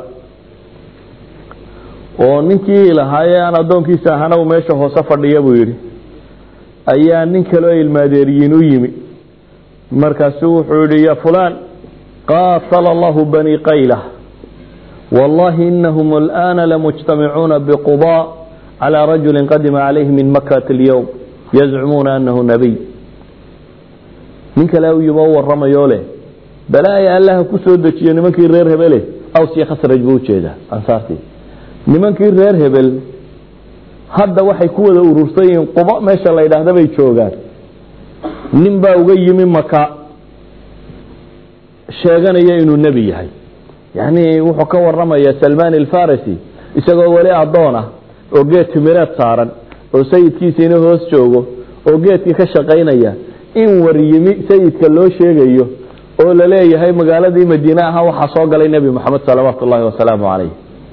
oo ninkii lahaayee aan addoonkiisa ahana uu meesha hoose fadhiya buu yidhi ayaa nin kaloo ilmaadeeriyiin u yimi markaasuu wuxuu yidhi ya fulaan qaatala allahu bani qayla wallahi inahum alana lamujtamicuuna biquba calى rajuli qadima calayhi min makata alyowm yazcumuuna anahu nabiy nin kale u yimi oo warramayo leh balaaya allaha ku soo dejiyo nimankii reer hebele awsiya khasraj buu ujeedaa ansaartii nimankii reer hebel hadda waxay ku wada urursan yihiin quba meesha la yidhaahda bay joogaan nin baa uga yimi maka sheeganaya inuu nebi yahay yacni wuxuu ka warramaya salmaan alfarisi isagoo weli addoon ah oo geed timireed saaran oo sayidkiisiina hoos joogo oo geedkii ka shaqaynaya in war yimi sayidka loo sheegayo oo la leeyahay magaaladii madiine ahaa waxaa soo galay nebi moxamed salawaatu ullaahi wasalaamu calayh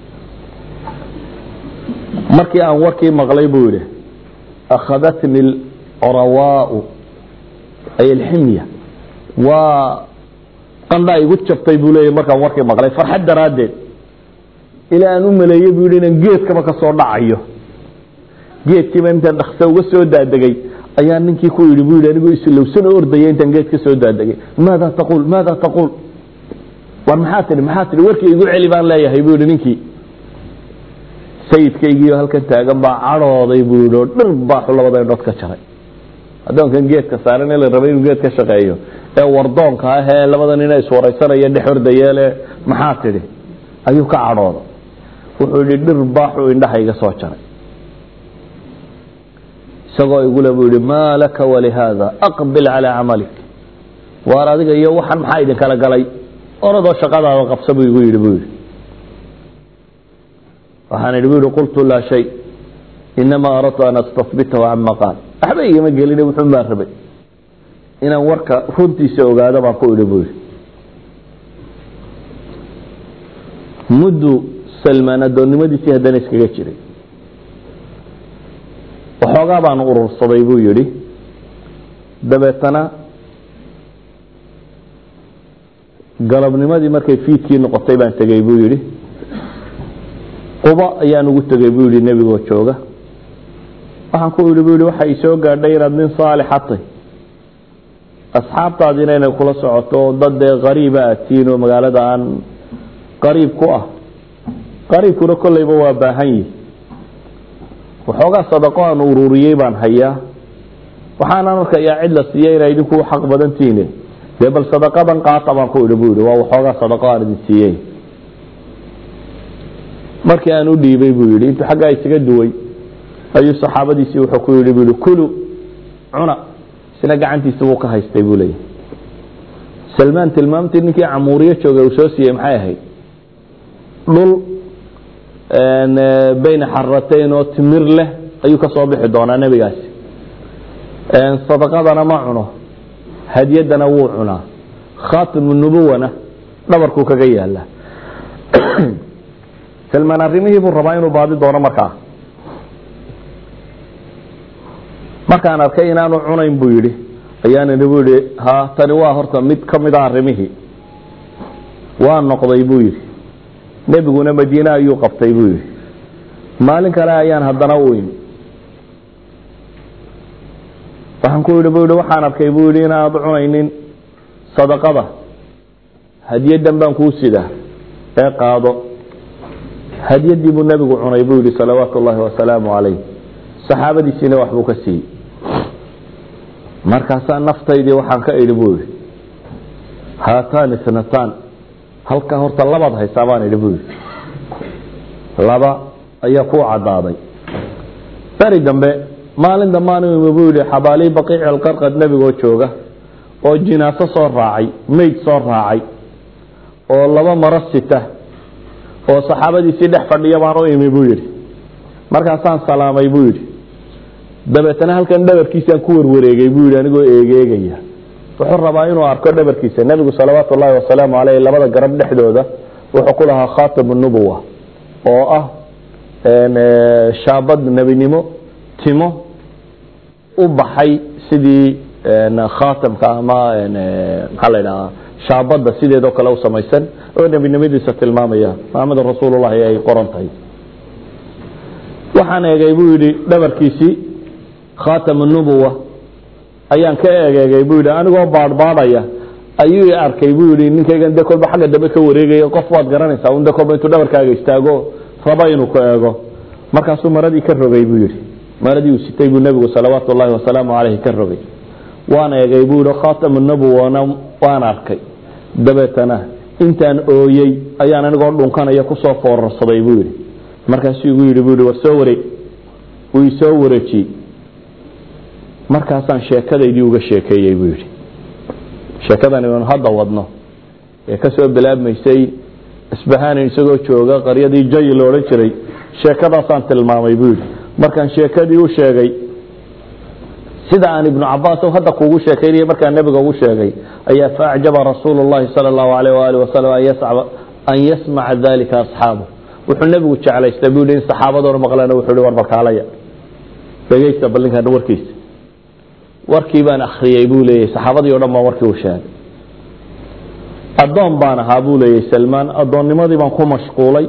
markii aan warkii maqlay buu yidhi akhadatni alcurawaau ay alximya waa qandhaa igu jabtay buu leeyahy markaan warkii maqlay farxad daraaddeed ilaa aan u maleeyey buu yidhi inaan geedkaba ka soo dhacayo geedkiiba intaan dhaksa uga soo daadegay ayaa ninkii ku yidhi buu yidhi anigoo islowsan oo ordaya intaan geed ka soo daadegay maada taquul maada taquul war maxaa tidhi maxaa tidhi warkii igu celi baan leeyahay buu yidhi ninkii sayidkaygiioo halkan taagan baa cadhooday buu yidhi oo dhir baaxu labada indhood ka jaray addoonkan geedka saaran ee la rabay inuu geed ka shaqeeyo ee wardoonka ah ee labada nina iswaraysanaya dhex ordayeele maxaa tidhi ayuu ka cadhooday wuxuu yidhi dhir baaxu indhaha iga soo jaray isagoo igule buu yidhi maa laka walihaada aqbil calaa camalik waar adiga iyo waxan maxaa idinkala galay oradoo shaqadaada qabsa buu igu yidhi buu yidhi waxaan idhi buu yidhi qultu laa shay inamaa aradtu an astasbitahu cama qaal waxba igama geline wuxuun baan rabay inaan warka runtiisa ogaado baan ku idhi buu yidhi muddu salmaan addoonnimadiisii haddana iskaga jiray waxoogaa baan urursaday buu yidhi dabeetana galabnimadii markay fiidkii noqotay baan tegey buu yidhi quba ayaan ugu tegey buu yidhi nebigoo jooga waxaan ku idhi buu yidhi waxa i soo gaadhay inaad nin saalixatay asxaabtaadiina inay kula socoto dad dee qariiba aad tihiin oo magaalada aan qariib ku ah qariibkuna kollayba waa baahan yihi waxoogaa sadaqo aan ururiyey baan hayaa waxaanaan arkayaa cid la siiyey inay idinku xaq badan tihiin dee bal sadaqadan qaata baan ku idhi buu yidhi waa waxoogaa sadaqo aan idin siiyey markii aan u dhiibay buu yidhi intuu xaggaa isaga duway ayuu saxaabadiisii wuxuu ku yidhi buu yidhi kulu cuna isna gacantiisa wuu ka haystay buu leeyahay salmaan tilmaamtii ninkii camuuriyo joogay uu soo siiyey maxay ahayd dhul bayna xaratayn oo timir leh ayuu ka soo bixi doonaa nebigaasi sadaqadana ma cuno hadiyadana wuu cunaa khaatimu nubuwana dhabarkuu kaga yaala salmaan arrimihii buu rabaa inuu baadi doono markaa markaan arkay inaanu cunayn buu yidhi ayaana nagu yidhi ha tani waa horta mid ka mid a arrimihii waa noqday buu yidhi nebiguna madiine ayuu qabtay buu yidhi maalin kale ayaan haddana u imi waxaan ku yidhi buu yidhi waxaan arkay buu yidhi inaad cunaynin sadaqada hadiyadan baan kuu sidaa ee qaado hadiyadii buu nebigu cunay buu yidhi salawaatu ullaahi wasalaamu calayh saxaabadiisiina waxbuu ka siiyey markaasaa naftaydii waxaan ka idhi buu yidhi haataani snataan halkaa horta labaad haysaa baan idhi buu yidhi laba ayaa kuu caddaaday beri dambe maalin dambaan u imi buu yidhi xabaalii baqiici alqarqad nebigoo jooga oo jinaaso soo raacay meyd soo raacay oo laba maro sita oo saxaabadiisii dhex fadhiya baan u imi buu yidhi markaasaan salaamay buu yidhi dabeetana halkan dhabarkiisaan ku warwareegay buu yidhi anigoo eegeegaya wuxuu rabaa inuu arko dhabarkiisa nebigu salawaatu ullaahi wasalaamu caleyh labada garab dhexdooda wuxuu ku lahaa khaatimu nubuwa oo ah shaabad nebinimo timo u baxay sidii khaatamka ama maxaa la yidhahaa shaabadda sideedoo kale u samaysan oo nebinimadiisa tilmaamaya maxamed rasuulullahi ay qoran tahay waxaan eegay buu yidhi dhabarkiisii khaatamu nubuwa ayaan ka eegeegay buu yidhi anigoo baadhbaadhaya ayuu i arkay buu yidhi ninkaygan de kolba xagga dambe ka wareegaya qof waad garanaysaa un de kolba intuu dhabarkaaga istaago raba inuu ku eego markaasuu maradii ka rogay buu yidhi maradii uu sitay buu nebigu salawaatu ullaahi wasalaamu caleyhi ka rogay waan eegay buu yidhi khaatamu nubuwana waan arkay dabeetana intaan ooyey ayaan anigoo dhunkanaya kusoo foorarsaday buu yidhi markaasuu igu yidhi buu yidhi war soo wareeg wuu isoo wareejiyey markaasaan sheekadaydii uga sheekeeyey buu yidhi sheekadani aanu hadda wadno ee ka soo bilaabmaysay isbahanin isagoo jooga qaryadii jay la odhan jiray sheekadaasaan tilmaamay buu yidhi markaan sheekadii u sheegay sida aan ibnu cabaas hadda kuugu sheekaynaya markaan nebiga ugu sheegay ayaa faacjaba rasuulu llahi sala allahu alayh waali wasalam an yasmaca dalika asxaabu wuxuu nebigu jeclaystay buu yidhi in saxaabadoona maqlaana wuxuu yidhi war balkaalaya dhegaysta bal ninkaan warkiisa warkii baan akhriyey buu leeyahay saxaabadii o dhan baan warkii u sheegay addoon baan ahaa buu leeyahay salmaan addoonnimadii baan ku mashquulay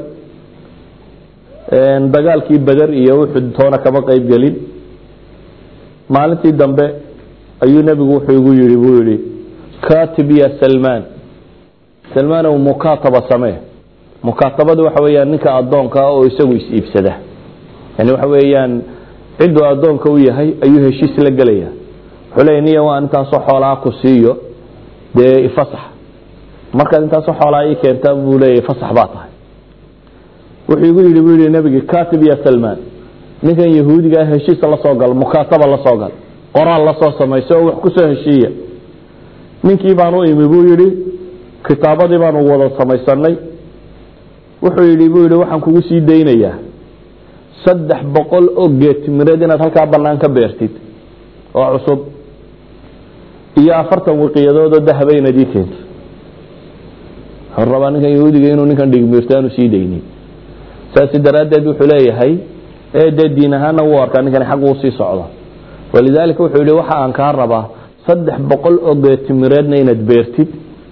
dagaalkii beder iyo uxud toona kama qayb gelin maalintii dambe ayuu nebigu wuxuu igu yidhi buu yidhi kaatib ya salmaan salmaanow mukaataba samee mukaatabadu waxa weeyaan ninka addoonka oo isagu is iibsada yani waxa weeyaan cidduu addoonka u yahay ayuu heshiis la gelaya wuxuu leeyahy niya waan intaasoo xoolaa ku siiyo dee ifasax markaad intaasoo xoolaa ii keenta buu leeyahay fasax baa tahay wuxuu igu yidhi buu yidhi nebigi kaatib ya salmaan ninkan yahuudiga ah heshiisa la soo gal mukaataba la soo gal qoraal la soo samayso oo wax ku soo heshiiya ninkii baan u imi buu yidhi kitaabadii baanu wada samaysanay wuxuu yidhi buu yidhi waxaan kugu sii daynayaa saddex boqol oo geed timireed inaad halkaa bannaan ka beertid oo cusub iyo afartan wiqiyadood oo dahaba inaad ii keento wuxuu rabaa ninkan yahuudiga inuu ninkan dhigmiirto aanu sii daynin saasi daraaddeed wuxuu leeyahay ee dee diin ahaana wuu arkaa ninkani xag uu sii socdo walidaalika wuxuu yidhi waxa aan kaa rabaa saddex boqol oo geed timireedna inaad beertid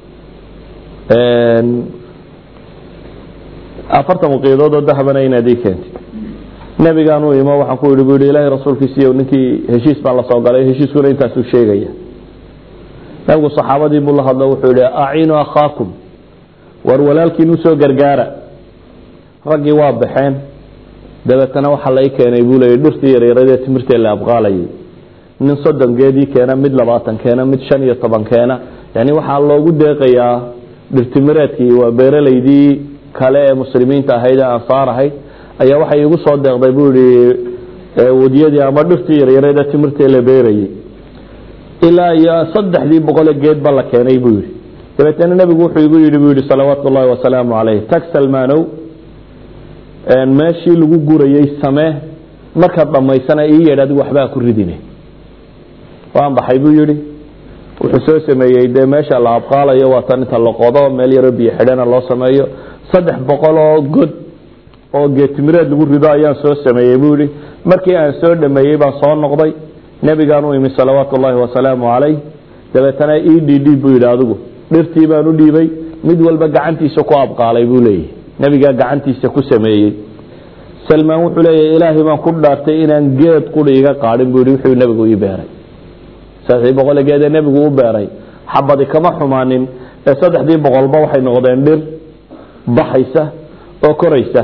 afartan waqiyadood oo dahabana inaad ii keentid nebigaan u imo waxaan ku yidhi buu yidhi ilaahay rasuulkiisiiyo ninkii heshiis baan la soo galay heshiiskuna intaasuu sheegaya nebigu saxaabadii buu la hadlo wuxuu yidhi aciinu akhaakum war walaalkiin usoo gargaara raggii waa baxeen dabeetana waxaa la ii keenay buu leeyay dhirtii yaryarade timirtee la abqaalayay nin soddon geedii keena mid labaatan keena mid shan iyo toban keena yani waxaa loogu deeqayaa dhirtimireedkii waa beeralaydii kale ee muslimiinta ahayd ee ansaar ahayd ayaa waxay igu soo deeqday buu yidhi wadiyadii ama dhirtii yaryarade timirtee la beerayay ilaa iyo saddexdii boqole geed ba la keenay buu yidhi dabeetana nebigu wuxuu igu yidhi buu yidhi salawaatu ullahi wasalaamu calayh tag salmaanow meeshii lagu gurayay samee marka dhamaysana ii yeedh adigu waxba ku ridine waan baxay buu yiri wuxuu soo sameeyay de meesha la abqaalayo waa tan inta la qodo meel yar biyo xidhana loo sameeyo saddex boqol oo god oo geetimireed lagu rido ayaan soo sameeyay buu yiri markii aan soo dhameeyay baan soo noqday nabigaan u imi salawaatullaahi wa salaamu calayh dabeetana ii dhiidhi buu yidhi adigu dhirtii baan u dhiibay mid walba gacantiisa ku abqaalay buu leeyahay nabigaa gacantiisa ku sameeyey salmaan wuxuu leeyahay ilaahay baan ku dhaartay inaan geed quri iga qaadhin buu yidhi wuxuu nabigu ii beeray saddex boqol geed ee nabigu u beeray xabadi kama xumaanin ee saddexdii boqolba waxay noqdeen dhir baxaysa oo koraysa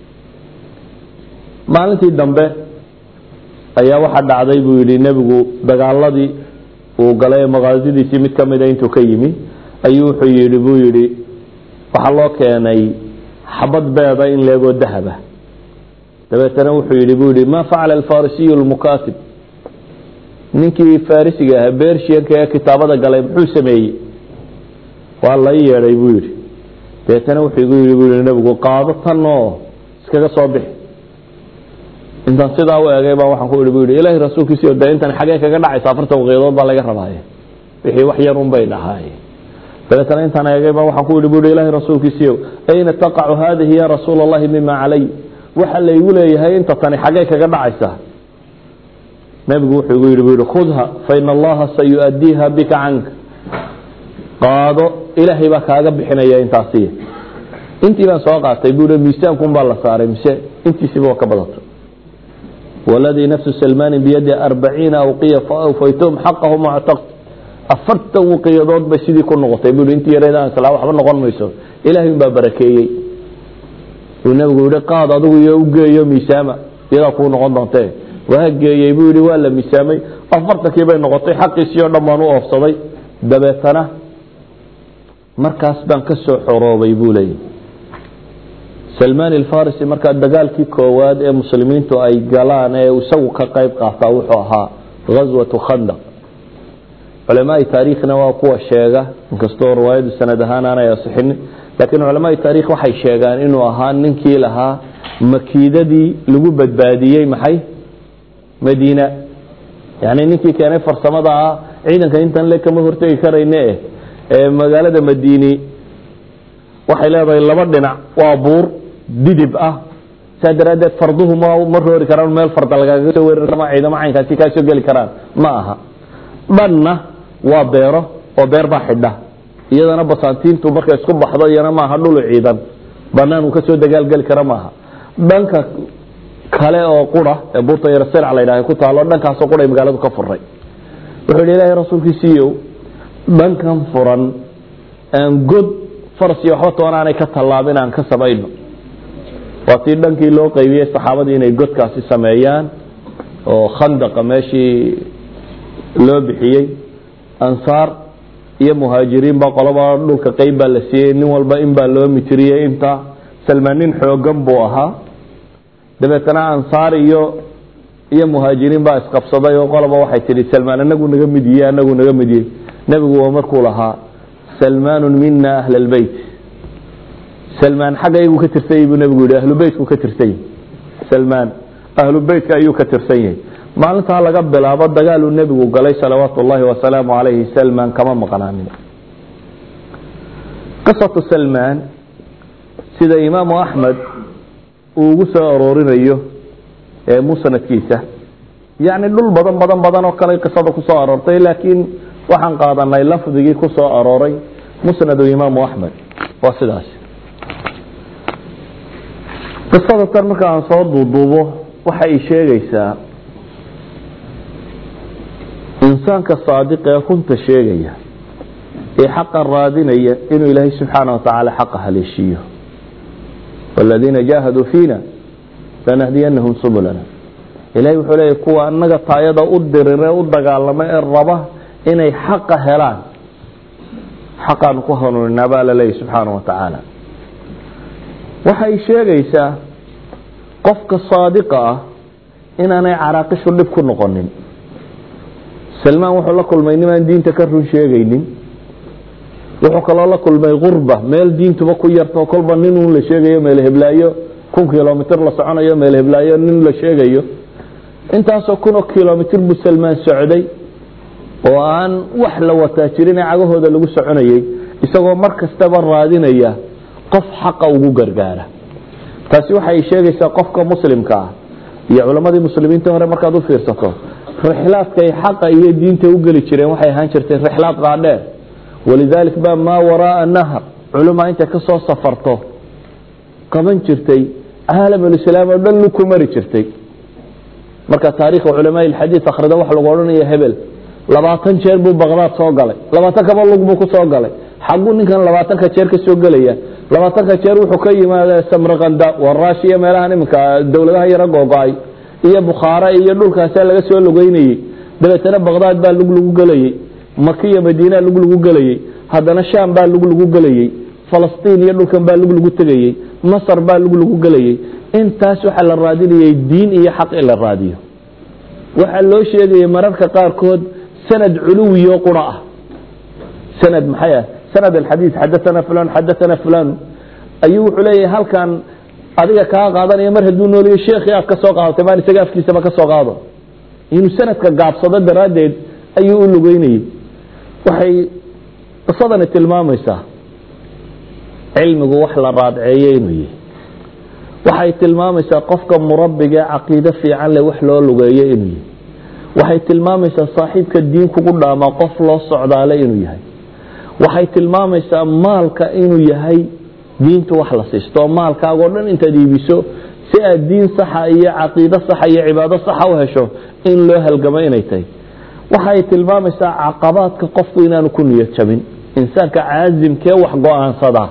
maalintii dambe ayaa waxa dhacday buu yidhi nabigu dagaaladii uu galay maqaasidiisii mid ka mid ah intuu ka yimi ayuu wuxuu yidhi buu yidhi waxa loo keenay xabad beeda in leego dahaba dabeetana wuxuu yidhi buu yidhi ma facala alfarisiyu almukaatib ninkii farisiga ahaa beershiyanka ee kitaabada galay muxuu sameeyey waa la yeedhay buu yidhi dabeetana wuxuu igu yidhi buu yidhi nabigu qaado tan oo iskaga soo bixi intaan sidaa u eegay baa waxaan ku yidhi buu yidhi ilaahay rasuulkiisiiyo dee intan xagee kaga dhacaysa afartan waqiyadood baa laga rabaaye wixii wax yar un bay dhahaayeen dabeetana intaan eegay baa waxaan ku yidhi buu yidhi ilaahay rasuulkiisiiyo ayna taqacu haadihi ya rasuula allahi mima calay waxa laygu leeyahay inta tani xagee kaga dhacaysa nabigu wuxuu igu yidhi buu yidhi khudha fa ina allaha sayu'addiiha bika canka qaado ilaahay baa kaaga bixinaya intaasi intii baan soo qaatay buu yidhi miisaankuun baa la saaray mise intiisiba waa ka badato والذي نفس سلمان بيده أربعين أوقية فأوفيتهم حقهم واعتقد أفرت وقيادات بسيدي كل نقطة يقول أنت يريد أن سلام وحبا نقول ميسو إلهي ببركي والنبي يقول قاضي أدوه يوقع يوم يسامة يراكو نقول نقطة وهجي يقول ولا ميسامي أفرت كيبا نقطة حق السيار لما نوقف صدي دبتنا مركز بان كسو حروب يقولي سلمان الفارسي marka dagaalkii koowaad ee muslimiintu ay galaan ee uu ka qayb qaatay wuxuu ahaa ghazwatu khandaq culimada taariikhna waa kuwa sheega inkastoo riwaayadu sanad ahaan aanay asixin laakiin culimada taariikh waxay sheegaan inuu ahaa ninkii lahaa makiidadii lagu badbaadiyay maxay Madiina yani ninkii keenay farsamada ciidanka intan le kama hortagi karayne ee magaalada Madiini waxay leedahay laba dhinac waa buur didib ah saadaradeed farduhu ma maroori karaan meel farda laga soo weerarama ciidamo caynkaasi ka soo gali karaan ma aha banna waa beero oo beer baa xidha iyadana basaantiintu markay isku baxdo iyana ma aha dhul ciidan banaan uu ka soo dagaal gali kara ma aha dhanka kale oo qura ee buurta yar sir cala ilaahay ku taalo dhankaas oo qura magaaladu ka furay wuxuu ilaahay rasuulkiisiiyo dhankan furan aan god farsi waxba toonaanay ka talaabin aan ka sameeyno waati dhankii loo qaybiyay saxaabadii inay godkaasi sameeyaan oo khandaqa meeshii loo bixiyay ansaar iyo muhaajiriin ba qolaba dhulka qayb baa la siiyay nin walba in baa loo mitiriyay inta salmaanin xoogan buu ahaa dabeetana ansaar iyo iyo muhaajiriin baa isqabsaday oo qolaba waxay tiri salmaan anagu naga mid yahay anagu naga mid yahay nabigu waa markuu lahaa سلمان منا أهل البيت سلمان حاجة يقول كترسي بنبي يقول أهل البيت كترسي سلمان أهل البيت كأيو كترسي ما أنت على قبل أبدا قالوا النبي وقال صلوات الله وسلامه عليه سلمان كمان مقنعني قصة سلمان سيد إمام أحمد وقصة أرورين أيه موسى نتكيسة يعني دول بدن بدن بدن وكان قصة قصة أرورتي لكن waxaan qaadanay lafdigii ku soo arooray musnad imaam ahmed waa sidaas qisada tan marka aan soo duuduubo waxa ay sheegaysaa insaanka saadiq ee kunta sheegaya ee xaqan raadinaya inuu ilaahay subxaanahu wa tacaala xaqa haleeshiyo walladina jahadu fiina lanahdiyannahum subulana ilaahay wuxuu leeyahay kuwa annaga taayada u dirire u dagaalamay ee raba inay xaqa helaan xaqan ku hanuunina baa la leeyahay subxaanahu wa tacaala waxay sheegaysaa qofka saadiqa ah inaanay caraaqishu dhib ku noqonin salmaan wuxuu la kulmay nimaan diinta ka run sheegaynin wuxuu kaloo la kulmay qurba meel diintuba ku yarto kolba nin uu la sheegayo meel heblaayo kun kilomitir la soconayo meel heblaayo nin la sheegayo intaasoo kunoo kilomitir buu salmaan socday oo aan wax la wataa jirin cagahooda lagu soconayay isagoo mar kastaba raadinaya qof xaqa ugu gargaara taasi waxay sheegaysaa qofka muslimka ah iyo culimadii muslimiinta hore markaad u fiirsato rixlaadka ay xaqa iyo diinta u gali jireen waxay ahaan jirtay rixlaad qaadheer walidalik baa maa waraa nahar culama inta ka soo safarto qaban jirtay caalamul islaam oo dhan ku mari jirtay marka taariikhda culimada xadiis akhrida wax lagu oranayo hebel labaatan jeer buu Baghdad soo galay labaatan kaba lug buu ku soo galay xagu ninkan labaatan ka jeer ka soo galaya labaatan ka jeer wuxuu ka yimaadaa Samarqand waraashiya meelaha imka dawladaha yar go'ay iyo Bukhara iyo dhulkaas laga soo lugeynayay dabeetana Baghdad baa lug lagu galayay Makka iyo Madiina lug lagu galayay haddana Sham baa lug lagu galayay Falastiin iyo dhulkan baa lug lagu tagayay Masar baa lug lagu galayay intaas waxa la raadinayay diin iyo xaq ila raadiyo waxa loo sheegay mararka qaar kood sanad culuwi oo qura ah sanad maxay sanad alhadith hadathana fulan hadathana fulan ayu xulay halkan adiga ka qaadanaya mar haduu nooliyo sheekhi aad ka soo qaadatay baan isaga afkiisa ka soo qaado inuu sanadka gaabsado daraadeed ayuu u lugeynay waxay qasadana tilmaamaysaa cilmigu wax la raadceeyay inuu waxay tilmaamaysaa qofka murabbiga aqeedo fiican leh wax loo lugeeyo inuu waxay tilmaamaysaa saaxiibka diin kugu dhaama qof loo socdaale inuu yahay waxay tilmaamaysaa maalka inuu yahay diintu wax la siisto maalkaaga oo dhan inta diibiso si aad diin sax ah iyo aqeedo sax ah iyo cibaado sax ah u hesho in loo halgamo inay tahay waxay tilmaamaysaa caqabaadka qofku inaanu ku niyad jabin insaanka caazimkee wax go'aansada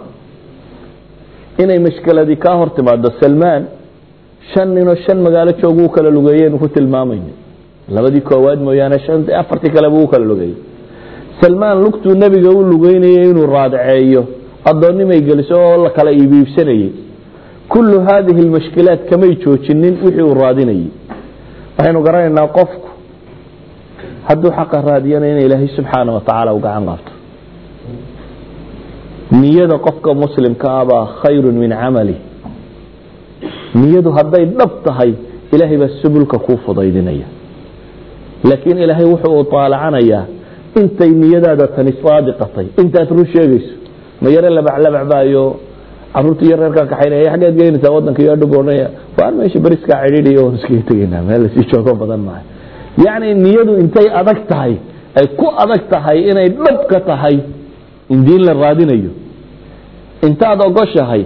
inay mashkaladii ka hor timaado Salmaan shan nin oo shan magaalo joogo kala lugeeyeen ku tilmaamayeen labadii koowaad mooyaane shan afartii kale buu kala lugeeyay Salmaan lugtu nabiga uu lugeynayay inuu raadceeyo adoonimay galiso oo la kala iibsanayay kullu hadhihi almushkilaat kamay joojinin wixii uu raadinayay waxaynu garanaynaa qofku hadduu xaq raadiyana in Ilaahay subhanahu wa ta'ala u gacan qabto niyada qofka muslimka ah baa khayrun min amali niyadu haday dhab tahay Ilaahay baa subulka ku fudaydinaya laakiin Ilaahay wuxuu taalacanaya intay niyadaada tan saadiqatay intaad run sheegayso ma yara la baclaba baayo arurtu yararka ka xaynaya xageed geynaysa wadanka iyo dhugoonaya waan meesha bariska ciriiriyo oo iska tagayna meel si joogo badan ma yaani niyadu intay adag tahay ay ku adag tahay inay dhab ka tahay in diin la raadinayo intaad ogoshahay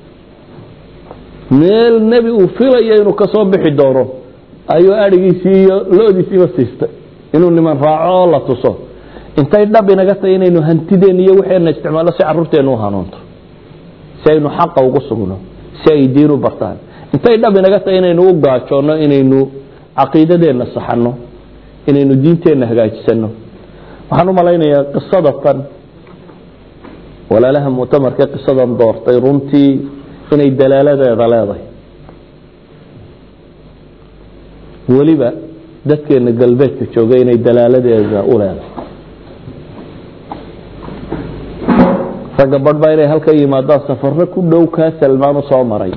meel nabi uu filayo inuu ka soo bixi doono ayuu arigiisii iyo loodiisii siistay inuu niman raaco la tuso intay dhab inaga tahay inaynu hantideen iyo waxayna isticmaalo si carruurteenu u hanuunto si aynu xaq ugu sugno si ay diin u bartaan intay dhab inaga tahay inaynu u gaajoono inaynu aqeedadeena saxano inaynu diinteena hagaajisano waxaan u malaynayaa qisadatan ولا لها مؤتمر كقصة دورتي رنتي إن الدلالة ذلك ولبا ذاتك إن قلبك تشوغي إن الدلالة ذلك أولا فقبض بايري هل كي ما دا سفرنا كله كاسلمان صامري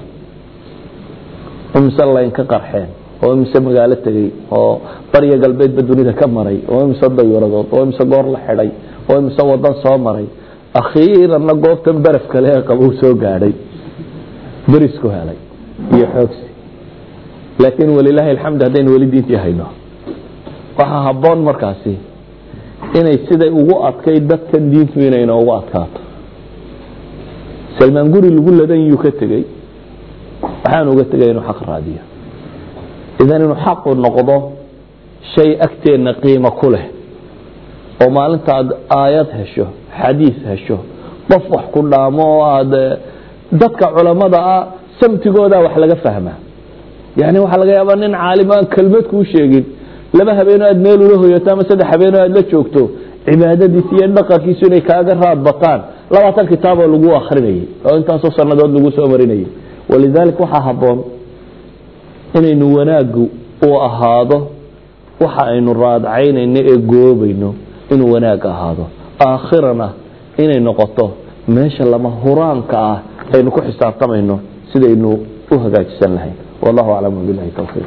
ومسا الله إنك قرحين ومسا مقالتك وطريق قلبك بدوني تكمري ومسا الضيورة ومسا قور لحري ومسا وضان صامري أخيرا نقوفت برف كلها قبو سو قاري برسكو هالي يحوكسي لكن ولله الحمد هدين ولدي انتهينا وحا هبون مركاسي إنه سيدي وقعت كي دادك الدين فينا وقعت كات سلمان قولي اللي قول لدين يكتغي وحانو قتغي إنه حق رادية إذن إنه حق النقضة شيء أكتين قيمة كله وما لنت آيات هشو حديث هشو طفح كلها مو dadka culimada ah samtigooda wax laga fahmaa yaani waxa laga yaabaa nin caalim ah kelmad ku sheegin laba habeen aad meel u leeyahay ama saddex habeen aad la joogto cibaadadiisa iyo dhaqankiisa inay kaaga raad bataan labaatan kitaab oo lagu akhrinayay oo intaas oo sanadood lagu soo marinayay walidaalka waxa haboon inaynu wanaagu oo ahaado waxa aynu raadcaynayno ee goobayno inuu wanaag ahaado aakhirana inay noqoto meesha lama huraanka ah aynu ku xisaabtamayno sidaynu u hagaajisan lahayn. wallahu aclam billahi tawfiiq.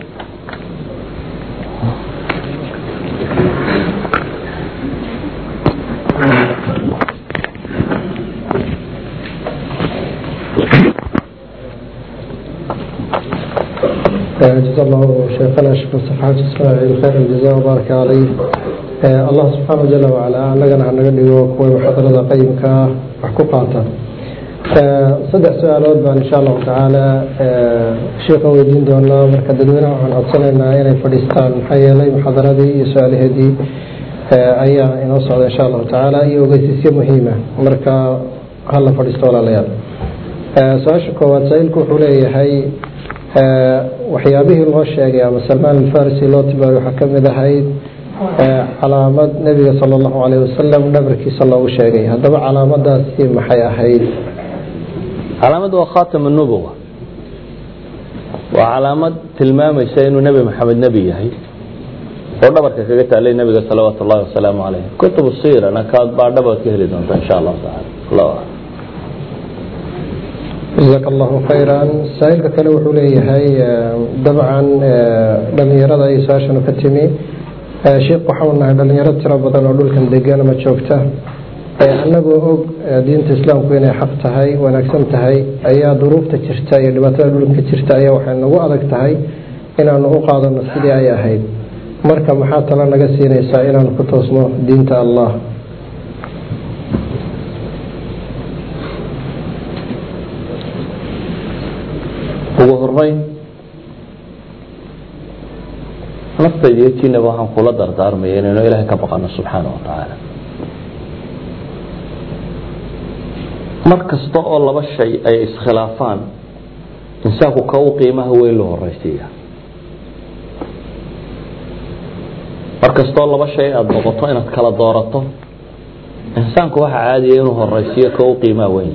جزا الله شيخنا الشيخ مصطفى إسماعيل خير الجزاء وبارك عليه. الله سبحانه جل وعلا نجنا عن نجدي ومحاضرة قيمك وحقوقاتها. صدق سؤالات بان إن شاء الله تعالى شيخ ويدين دونا مركز دونا عن أصلنا إلى فلسطين حي لي محاضرة دي سؤال هدي أيام إن وصل إن شاء الله تعالى يوجد مهمة مركز هلا فلسطين عليها. سؤال شكوى وسائلك حولي هاي waxyaabihii loo sheegay ama Salmaan al-Farisi loo tibaaro waxa kamid ahayd calaamad nabiga sallallahu alayhi wasallam dhabarkiisa loogu sheegay. hadaba calaamadaasi maxay ahayd? calaamadu waa khaatam an-nubuwa, waa calaamad tilmaamaysa inuu nabi maxamed nabi yahay oo dhabarka kaga taalay nabiga sallallahu alayhi wasallam alayhi. kutub siirana kaad baa dhabarka ka heli doonta insha Allah ta'ala. Allah جزاك الله خيرا. سائلك كله وحولي هاي طبعا لم يرد أي ساشن كتمي شيخ وحولنا لم يرد ترى بدل أقول كم دقيقة ما شوفته أنا بقول دين الإسلام كوين حقته هاي ونكسمته هاي أي ظروف تشرتها اللي بتقول كشرتها أي واحد نوعدك هاي إن أنا أقعد النسخة أي هاي مركب محاط لنا جسيني سائلا كتوسمه دين الله. ugu horeyn naftaydiina waxaan kula dardaarmay inaynu Ilaahay ka baqano subhanahu wa ta'ala. markasta oo laba shay ay iskhilaafaan insaanku ka u qiimaha weyn loo horeysiya. markasta oo laba shay aad noqoto inaad kala doorato insaanku waxa caadi ah inuu horeysiyo ka u qiimaha weyn.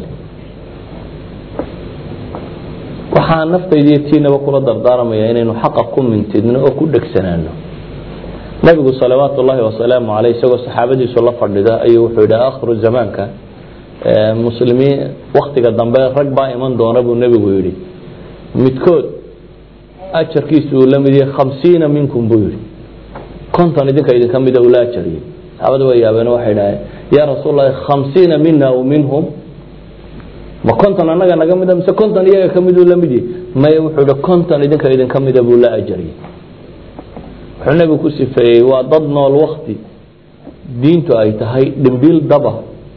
waxaan naftaydiina kula dardaarmaya inaynu xaq ku mintidno oo ku dhagsanaano. nabigu sallallahu alayhi wa sallam alayhi isagoo saxaabadiisu la fadhida ayuu wuxuu yidhi aakhiru zamaanka muslimiin waqtiga dambe rag baa iman doona buu nabigu yidhi midkood ajarkiisu la mid yahay khamsiin minkum buu yidhi konton idinka idinka mid ah ula ajariyo. saxaabadu way yaabeen waxay dhahay yaa rasuulallah khamsiin minna wa minhum ma konton anaga naga mid ah mise konton iyaga ka mid uu la mid yahay? may wuxuu yidhi konton idinka idinka mid ah buu la ajariyo. wuxuu nabigu ku sifeeyey waa dad nool waqti diintu ay tahay dhimbil daba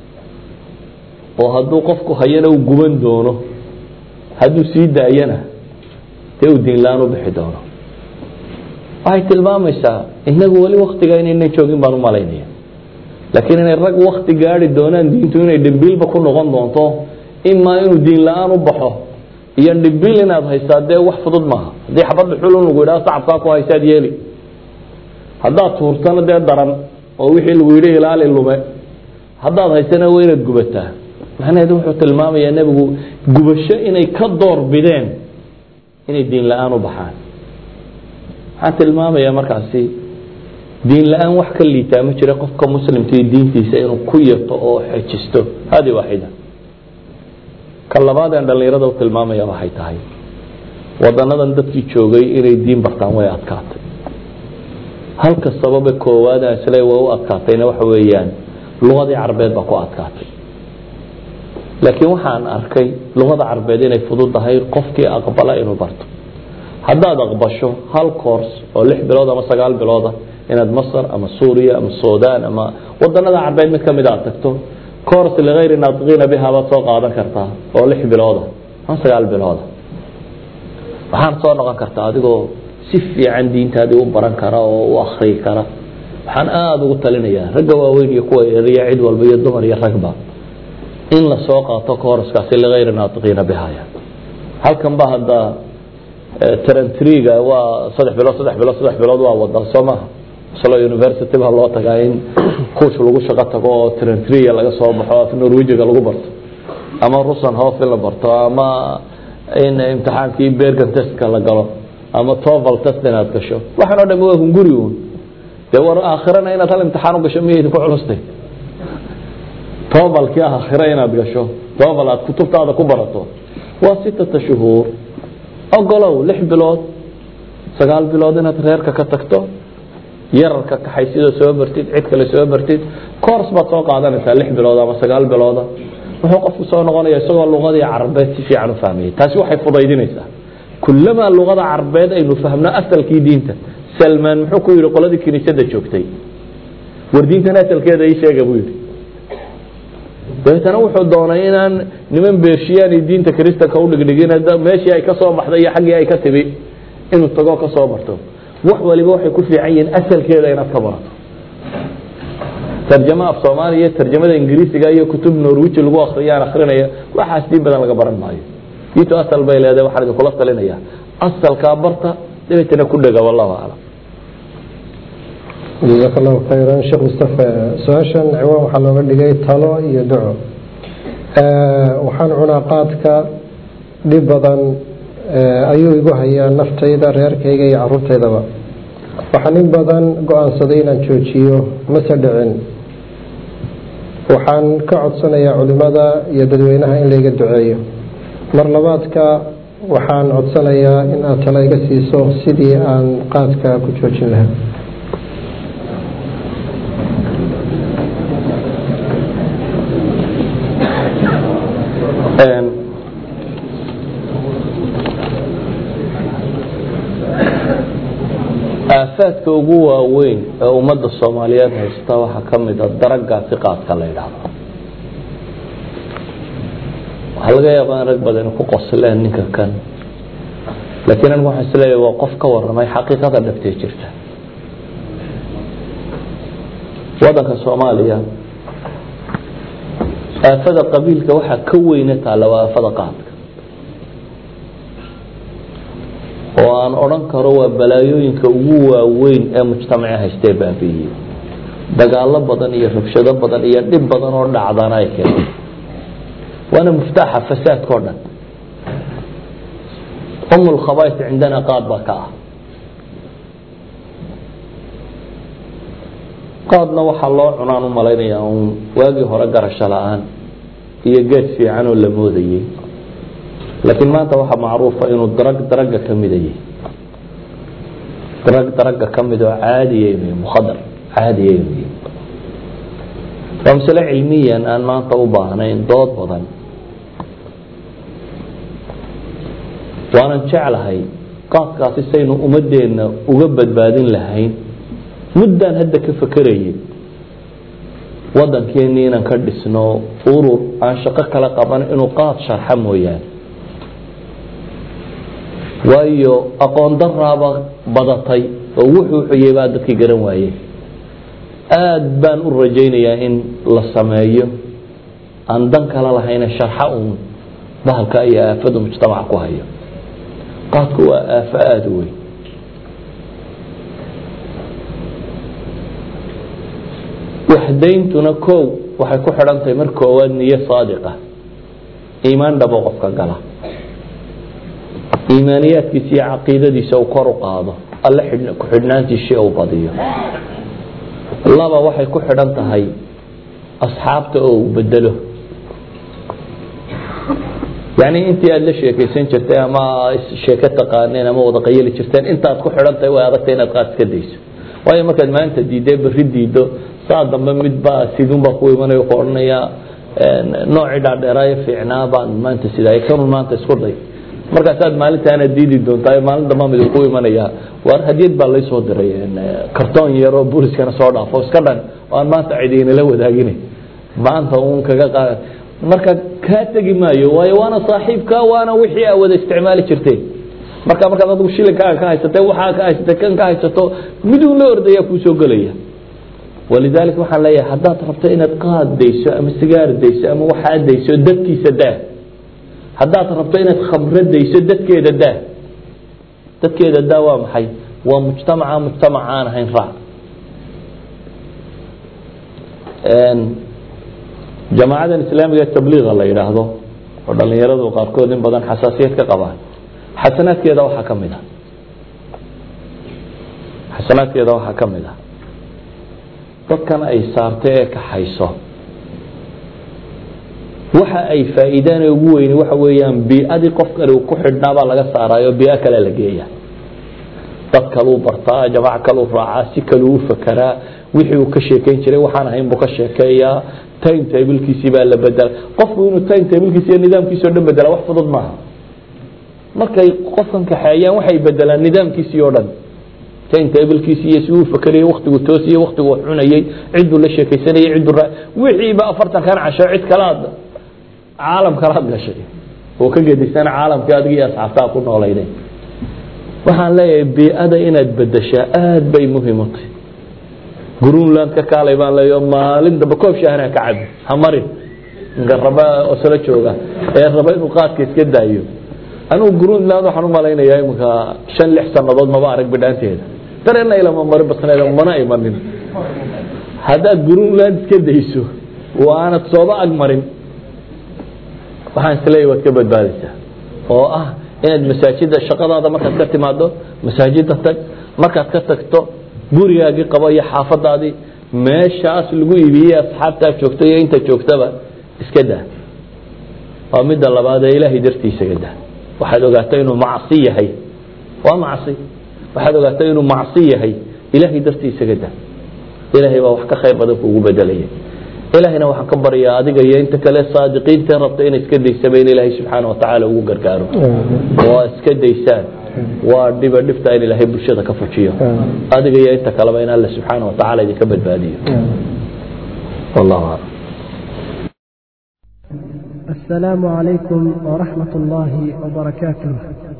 oo hadduu qofku hayana uu guban doono hadduu sii daayana dee uu diin la-aan u bixi doono. waxay tilmaamaysaa inagu weli waqtiga inaynan joogin baan u malaynaya, laakiin inay rag waqti gaari doonaan diintu inay dhimbilba ku noqon doonto imaa inuu diin la-aan u baxo iyo dhimbil inaad haysaa dee wax fudud maaha. haddii xabad dhuxul un lagu yidhaha sacabkaa ku haysaad yeeli, haddaad tuurtana dee daran oo wixii lagu yidhi ilaali lume, haddaad haysana waa inaad gubataa. macnaheedu wuxuu tilmaamayaa nebigu gubasho inay ka door bideen inay diin la-aan u baxaan. waxaan tilmaamayaa markaasi diin la-aan wax ka liitaa ma jira qofka muslimkii diintiisa inuu ku yato oo xejisto. hadi waaxida. ka labaad aan dhalinyarada u tilmaamaya waxay tahay wadanadan dadkii joogay inay diin bartaan way adkaatay. halka sababa koowaad ee isla way u adkaatayna waxa weeyaan luqadii carbeed baa ku adkaatay. laakiin waxaan arkay luqada carbeed inay fududahay qofkii aqbala inuu barto. haddaad aqbasho hal course oo lix bilood ama sagaal bilood ah inaad Masar ama Suuriya ama Suudaan ama wadanada carbeed mid kamid ah tagto course ligayr naatiqiina biha baad soo qaadan kartaa oo lix bilood ah ama sagaal bilood ah. waxaan soo noqon kartaa adigoo si fiican diintaadii u baran kara oo u akhri kara. waxaan aad ugu talinayaa ragga waaweyn iyo kuwa yaryar cid walba iyo dumar iyo ragba in la soo qaato course-kaasi ligayr naatiqiina biha. halkan ba hadda tarantriga waa saddex bilood saddex bilood saddex bilood waa wada Soomaa Oslo University baa loo tagaa in course lagu shaqo tago oo tarantriga laga soo baxo af Norwegiga lagu barto ama Russian Hof la barto ama in imtixaankii Bergen test-ka la galo ama TOEFL test inaad gasho. waxaan oo dhan waa hunguri uun dee war aakhirana inaad hal imtixaan u gasho miyay ku culustay? TOEFL kii aakhira inaad gasho TOEFL aad kutubtaada ku barato waa sita shuhuur ogolow lix bilood sagaal bilood inaad reerka ka tagto yararka kaxaysidoo soo bartid cid kale soo bartid course baad soo qaadanaysaa lix bilood ama sagaal bilooda wuxuu qofku soo noqonaya isagoo luqadii carabeed si fiican u fahmiyay taasi waxay fudaydinaysaa kullama luqada carabeed aynu fahmno asalkii diinta salmaan muxuu ku yiri qoladii kiniisada joogtay war diintan asalkeeda ay sheegay buu yiri dadana wuxuu doonay inaan niman beershiyaan diinta kristanka u dhigdhigin meeshii ay ka soo baxday iyo xaqii ay ka tibi inuu tago ka soo barto wax waliba waxay ku fiican yihiin asalkeeda inaad ka barato tarjama af Soomaaliya tarjamada Ingiriisiga iyo kutub Norwegian lagu akhriyaan akhrinaya waxaas dib badan laga baran maayo diintu asal bay leedahay waxa la kula talinaya asalka barta deetana ku dhaga wallahi aala جزاك الله خيرا شيخ مصطفى سؤاشا عوان waxaa looga dhigay talo iyo duco ee waxaan cunaqaadka dib badan ayuu igu hayaa naftayda reerkayga iyo carruurtaydaba waxaan in badan go'aansaday inaan joojiyo mase dhicin waxaan ka codsanayaa culimada iyo dadweynaha in layga duceeyo mar labaadka waxaan codsanayaa in aad talo iga siiso sidii aan qaadka ku joojin lahaa aafaadka ugu waaweyn ee ummadda Soomaaliyeed haysta waxa kamid ah daraga fiqaadka la yiraahdo waxa laga yaabaa rag badan ku qosleen ninka kan laakiin anigu waxaan isleeyahay waa qof ka waramay xaqiiqada dhabtay jirta wadanka Soomaaliya aafada qabiilka waxa ka weynata la aafada qaadka oo aan oran karo waa balaayooyinka ugu waaweyn ee mujtamaca haystay baabiye dagaalo badan iyo rabshado badan iyo dib badan oo dhacdana ay keenay waana muftaha fasaadka oo dhan umul khabaa'is عندنا qaad baka qaadna waxa loo cunaan u maleynaya oo waagi hore garasho la'aan iyo geed fiican oo la moodayay لكن ما أنت واحد معروف إنه درج درجة كمية درج درجة كمية عادية مخدر عادية فمثلا علميا أن ما أنت وباهنين ضاد بدن وأنا نشعل هاي قاط قاطي سينو أمدين وجبت بعدين لهين مدة هدا كفكرية وضن كيني نكردس إنه أورو عن شقق لقبان إنه قاط شرح مويان waayo aqoon daraaba badatay oo wuxuu xiyay dadkii garan waayay aad baan u rajaynayaa in la sameeyo aan dan kala lahayn sharxa uun bahalka ay aafadu mujtamaca ku hayo qaadku waa aafaad weyn waxdayntuna koow waxay ku xirantahay mar koowaad niyad saadiqa iimaan dhabo qofka gala iimaaniyadkiisa iyo caqiidadiisa uu kor u qaado alla xidhna ku xidhnaantiisa uu badiyo laba waxay ku xidhan tahay asxaabta oo bedelo yani intii aad la sheekaysan jirtay ama sheeko taqaaneen ama wada qayli jirteen intaad ku xidhan tahay way adagtay inaad qaad iska dayso waayo markaad maanta diiday bari diido saa dambe mid baa sidun baa ku imanayo qoranaya nooci dhaadheeraaya fiicnaa baan maanta sidaa kan maanta isku day markaas aad maalintaana diidi doontaa maalin dambe mid ku imanaya war hadiyad baa la soo diray kartoon yaro booliskana soo dhaafo iska dhan oo maanta ciidina la wadaagin maanta uun kaga qaad marka ka tagi maayo waayo waana saaxiibka waana wixii aad wada isticmaali jirtay marka marka aad shilinka ka haysatay waxa ka haysatay kan ka haysato miduu la ordaya ku soo galaya ولذلك waxaan leeyahay hadaad rabto inaad qaad deyso ama sigaar deyso ama waxa deyso dadkiisa daa hadaad rabto inaad khamrad deyso dadkeeda daa dadkeeda daa waa maxay waa mujtamaca mujtamacaan ahayn raac een jamaacada islaamiga tabliiga la yiraahdo oo dhalinyaradu qaarkood in badan xasaasiyad ka qabaan xasanaadkeeda waxa kamid ah xasanaadkeeda waxa kamid ah dadkan ay saartay ka hayso waxa ay faa'iidaan ugu weyn waxa weeyaan bi'adii qof kale uu ku xidhnaaba laga saarayo bi'a kale la geeyaa dad kale uu bartaa jamaac kale uu raacaa si kale uu fakaraa wixii uu ka sheekeyn jiray waxaan ahayn buu ka sheekeeyaa time table-kiisi baa la bedela qofku inuu time table-kiisa iyo nidaamkiisa oo dhan bedela wax fudud maaha markay qofkan kaxeeyaan waxay bedelaan nidaamkiisii oo dhan time table-kiisi iyo si uu fakariyay waqtigu toosiyay waqtigu cunayay ciduu la sheekaysanayay ciduu wixii ba afartan kan casho cid kala caalam kala gashay oo ka geedisan caalamka adiga iyo asxaabta ku nooleeyay waxaan leeyahay bi'ada inaad bedeshaa aad bay muhiim u tahay Greenland ka kaalay baan leeyahay maalin daba koob shahana ka cab hamarin garaba oo sala jooga ee raba inuu qaadka iska daayo anu Greenland waxaan u maleynayaa imka shan lix sanadood ma arag bidhaanteeda tareen ila ma mar basnayda mana imanin hada Greenland iska dayso waana sooba ag marin waxaan isleeyahay waad ka badbaadaysaa oo ah inaad masaajida shaqadaada markaad ka timaado masaajida tag markaad ka tagto gurigaagii qabo iyo xaafadaadii meeshaas lagu iibiyay asxaabta joogto iyo inta joogtaba iska daa waa mid labaad ee Ilaahay dartiisa gada waxaad ogaataa inuu macsi yahay waa macsi waxaad ogaataa inuu macsi yahay Ilaahay dartiisa gada Ilaahay waa wax ka khayr badan kuugu bedelay ilaahayna waxaan ka baryaa adiga iyo inta kale saadiqiinta rabta inay iska daysabeen Ilaahay subhanahu wa ta'ala ugu gargaaro waa iska daysaan waa dhiba dhifta in Ilaahay bulshada ka fujiyo adiga iyo inta kale in Allah subhanahu wa ta'ala idinka badbaadiyo wallahu السلام عليكم ورحمة الله وبركاته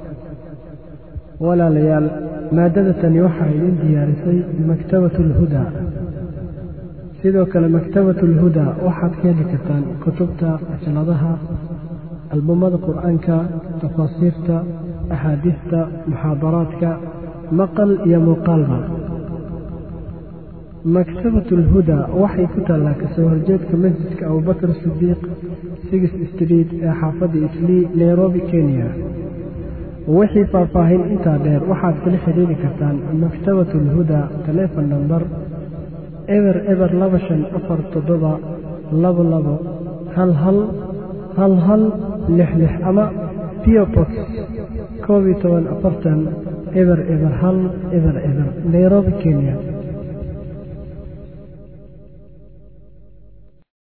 ولا ليال مادة يوحى ديارسي مكتبة الهدى sidoo kale maktabatul huda waxaad ka heli kartaan kutubta ajaladaha albumada quraanka tafsiirta ahadiista muhaadaraadka maqal iyo muuqaalba maktabatul huda waxay ku taalaa kasoo horjeedka masjidka Abu Bakr Siddiq six street ee xaafadda Islii Nairobi Kenya wixii faahfaahin intaa dheer waxaad kala xiriiri kartaan maktabatul huda telephone number ever ever laba shan afar toddoba laba laba hal hal hal hal lix lix ama P O Box koob iyo toban afartan ever ever hal ever ever Nairobi Kenya.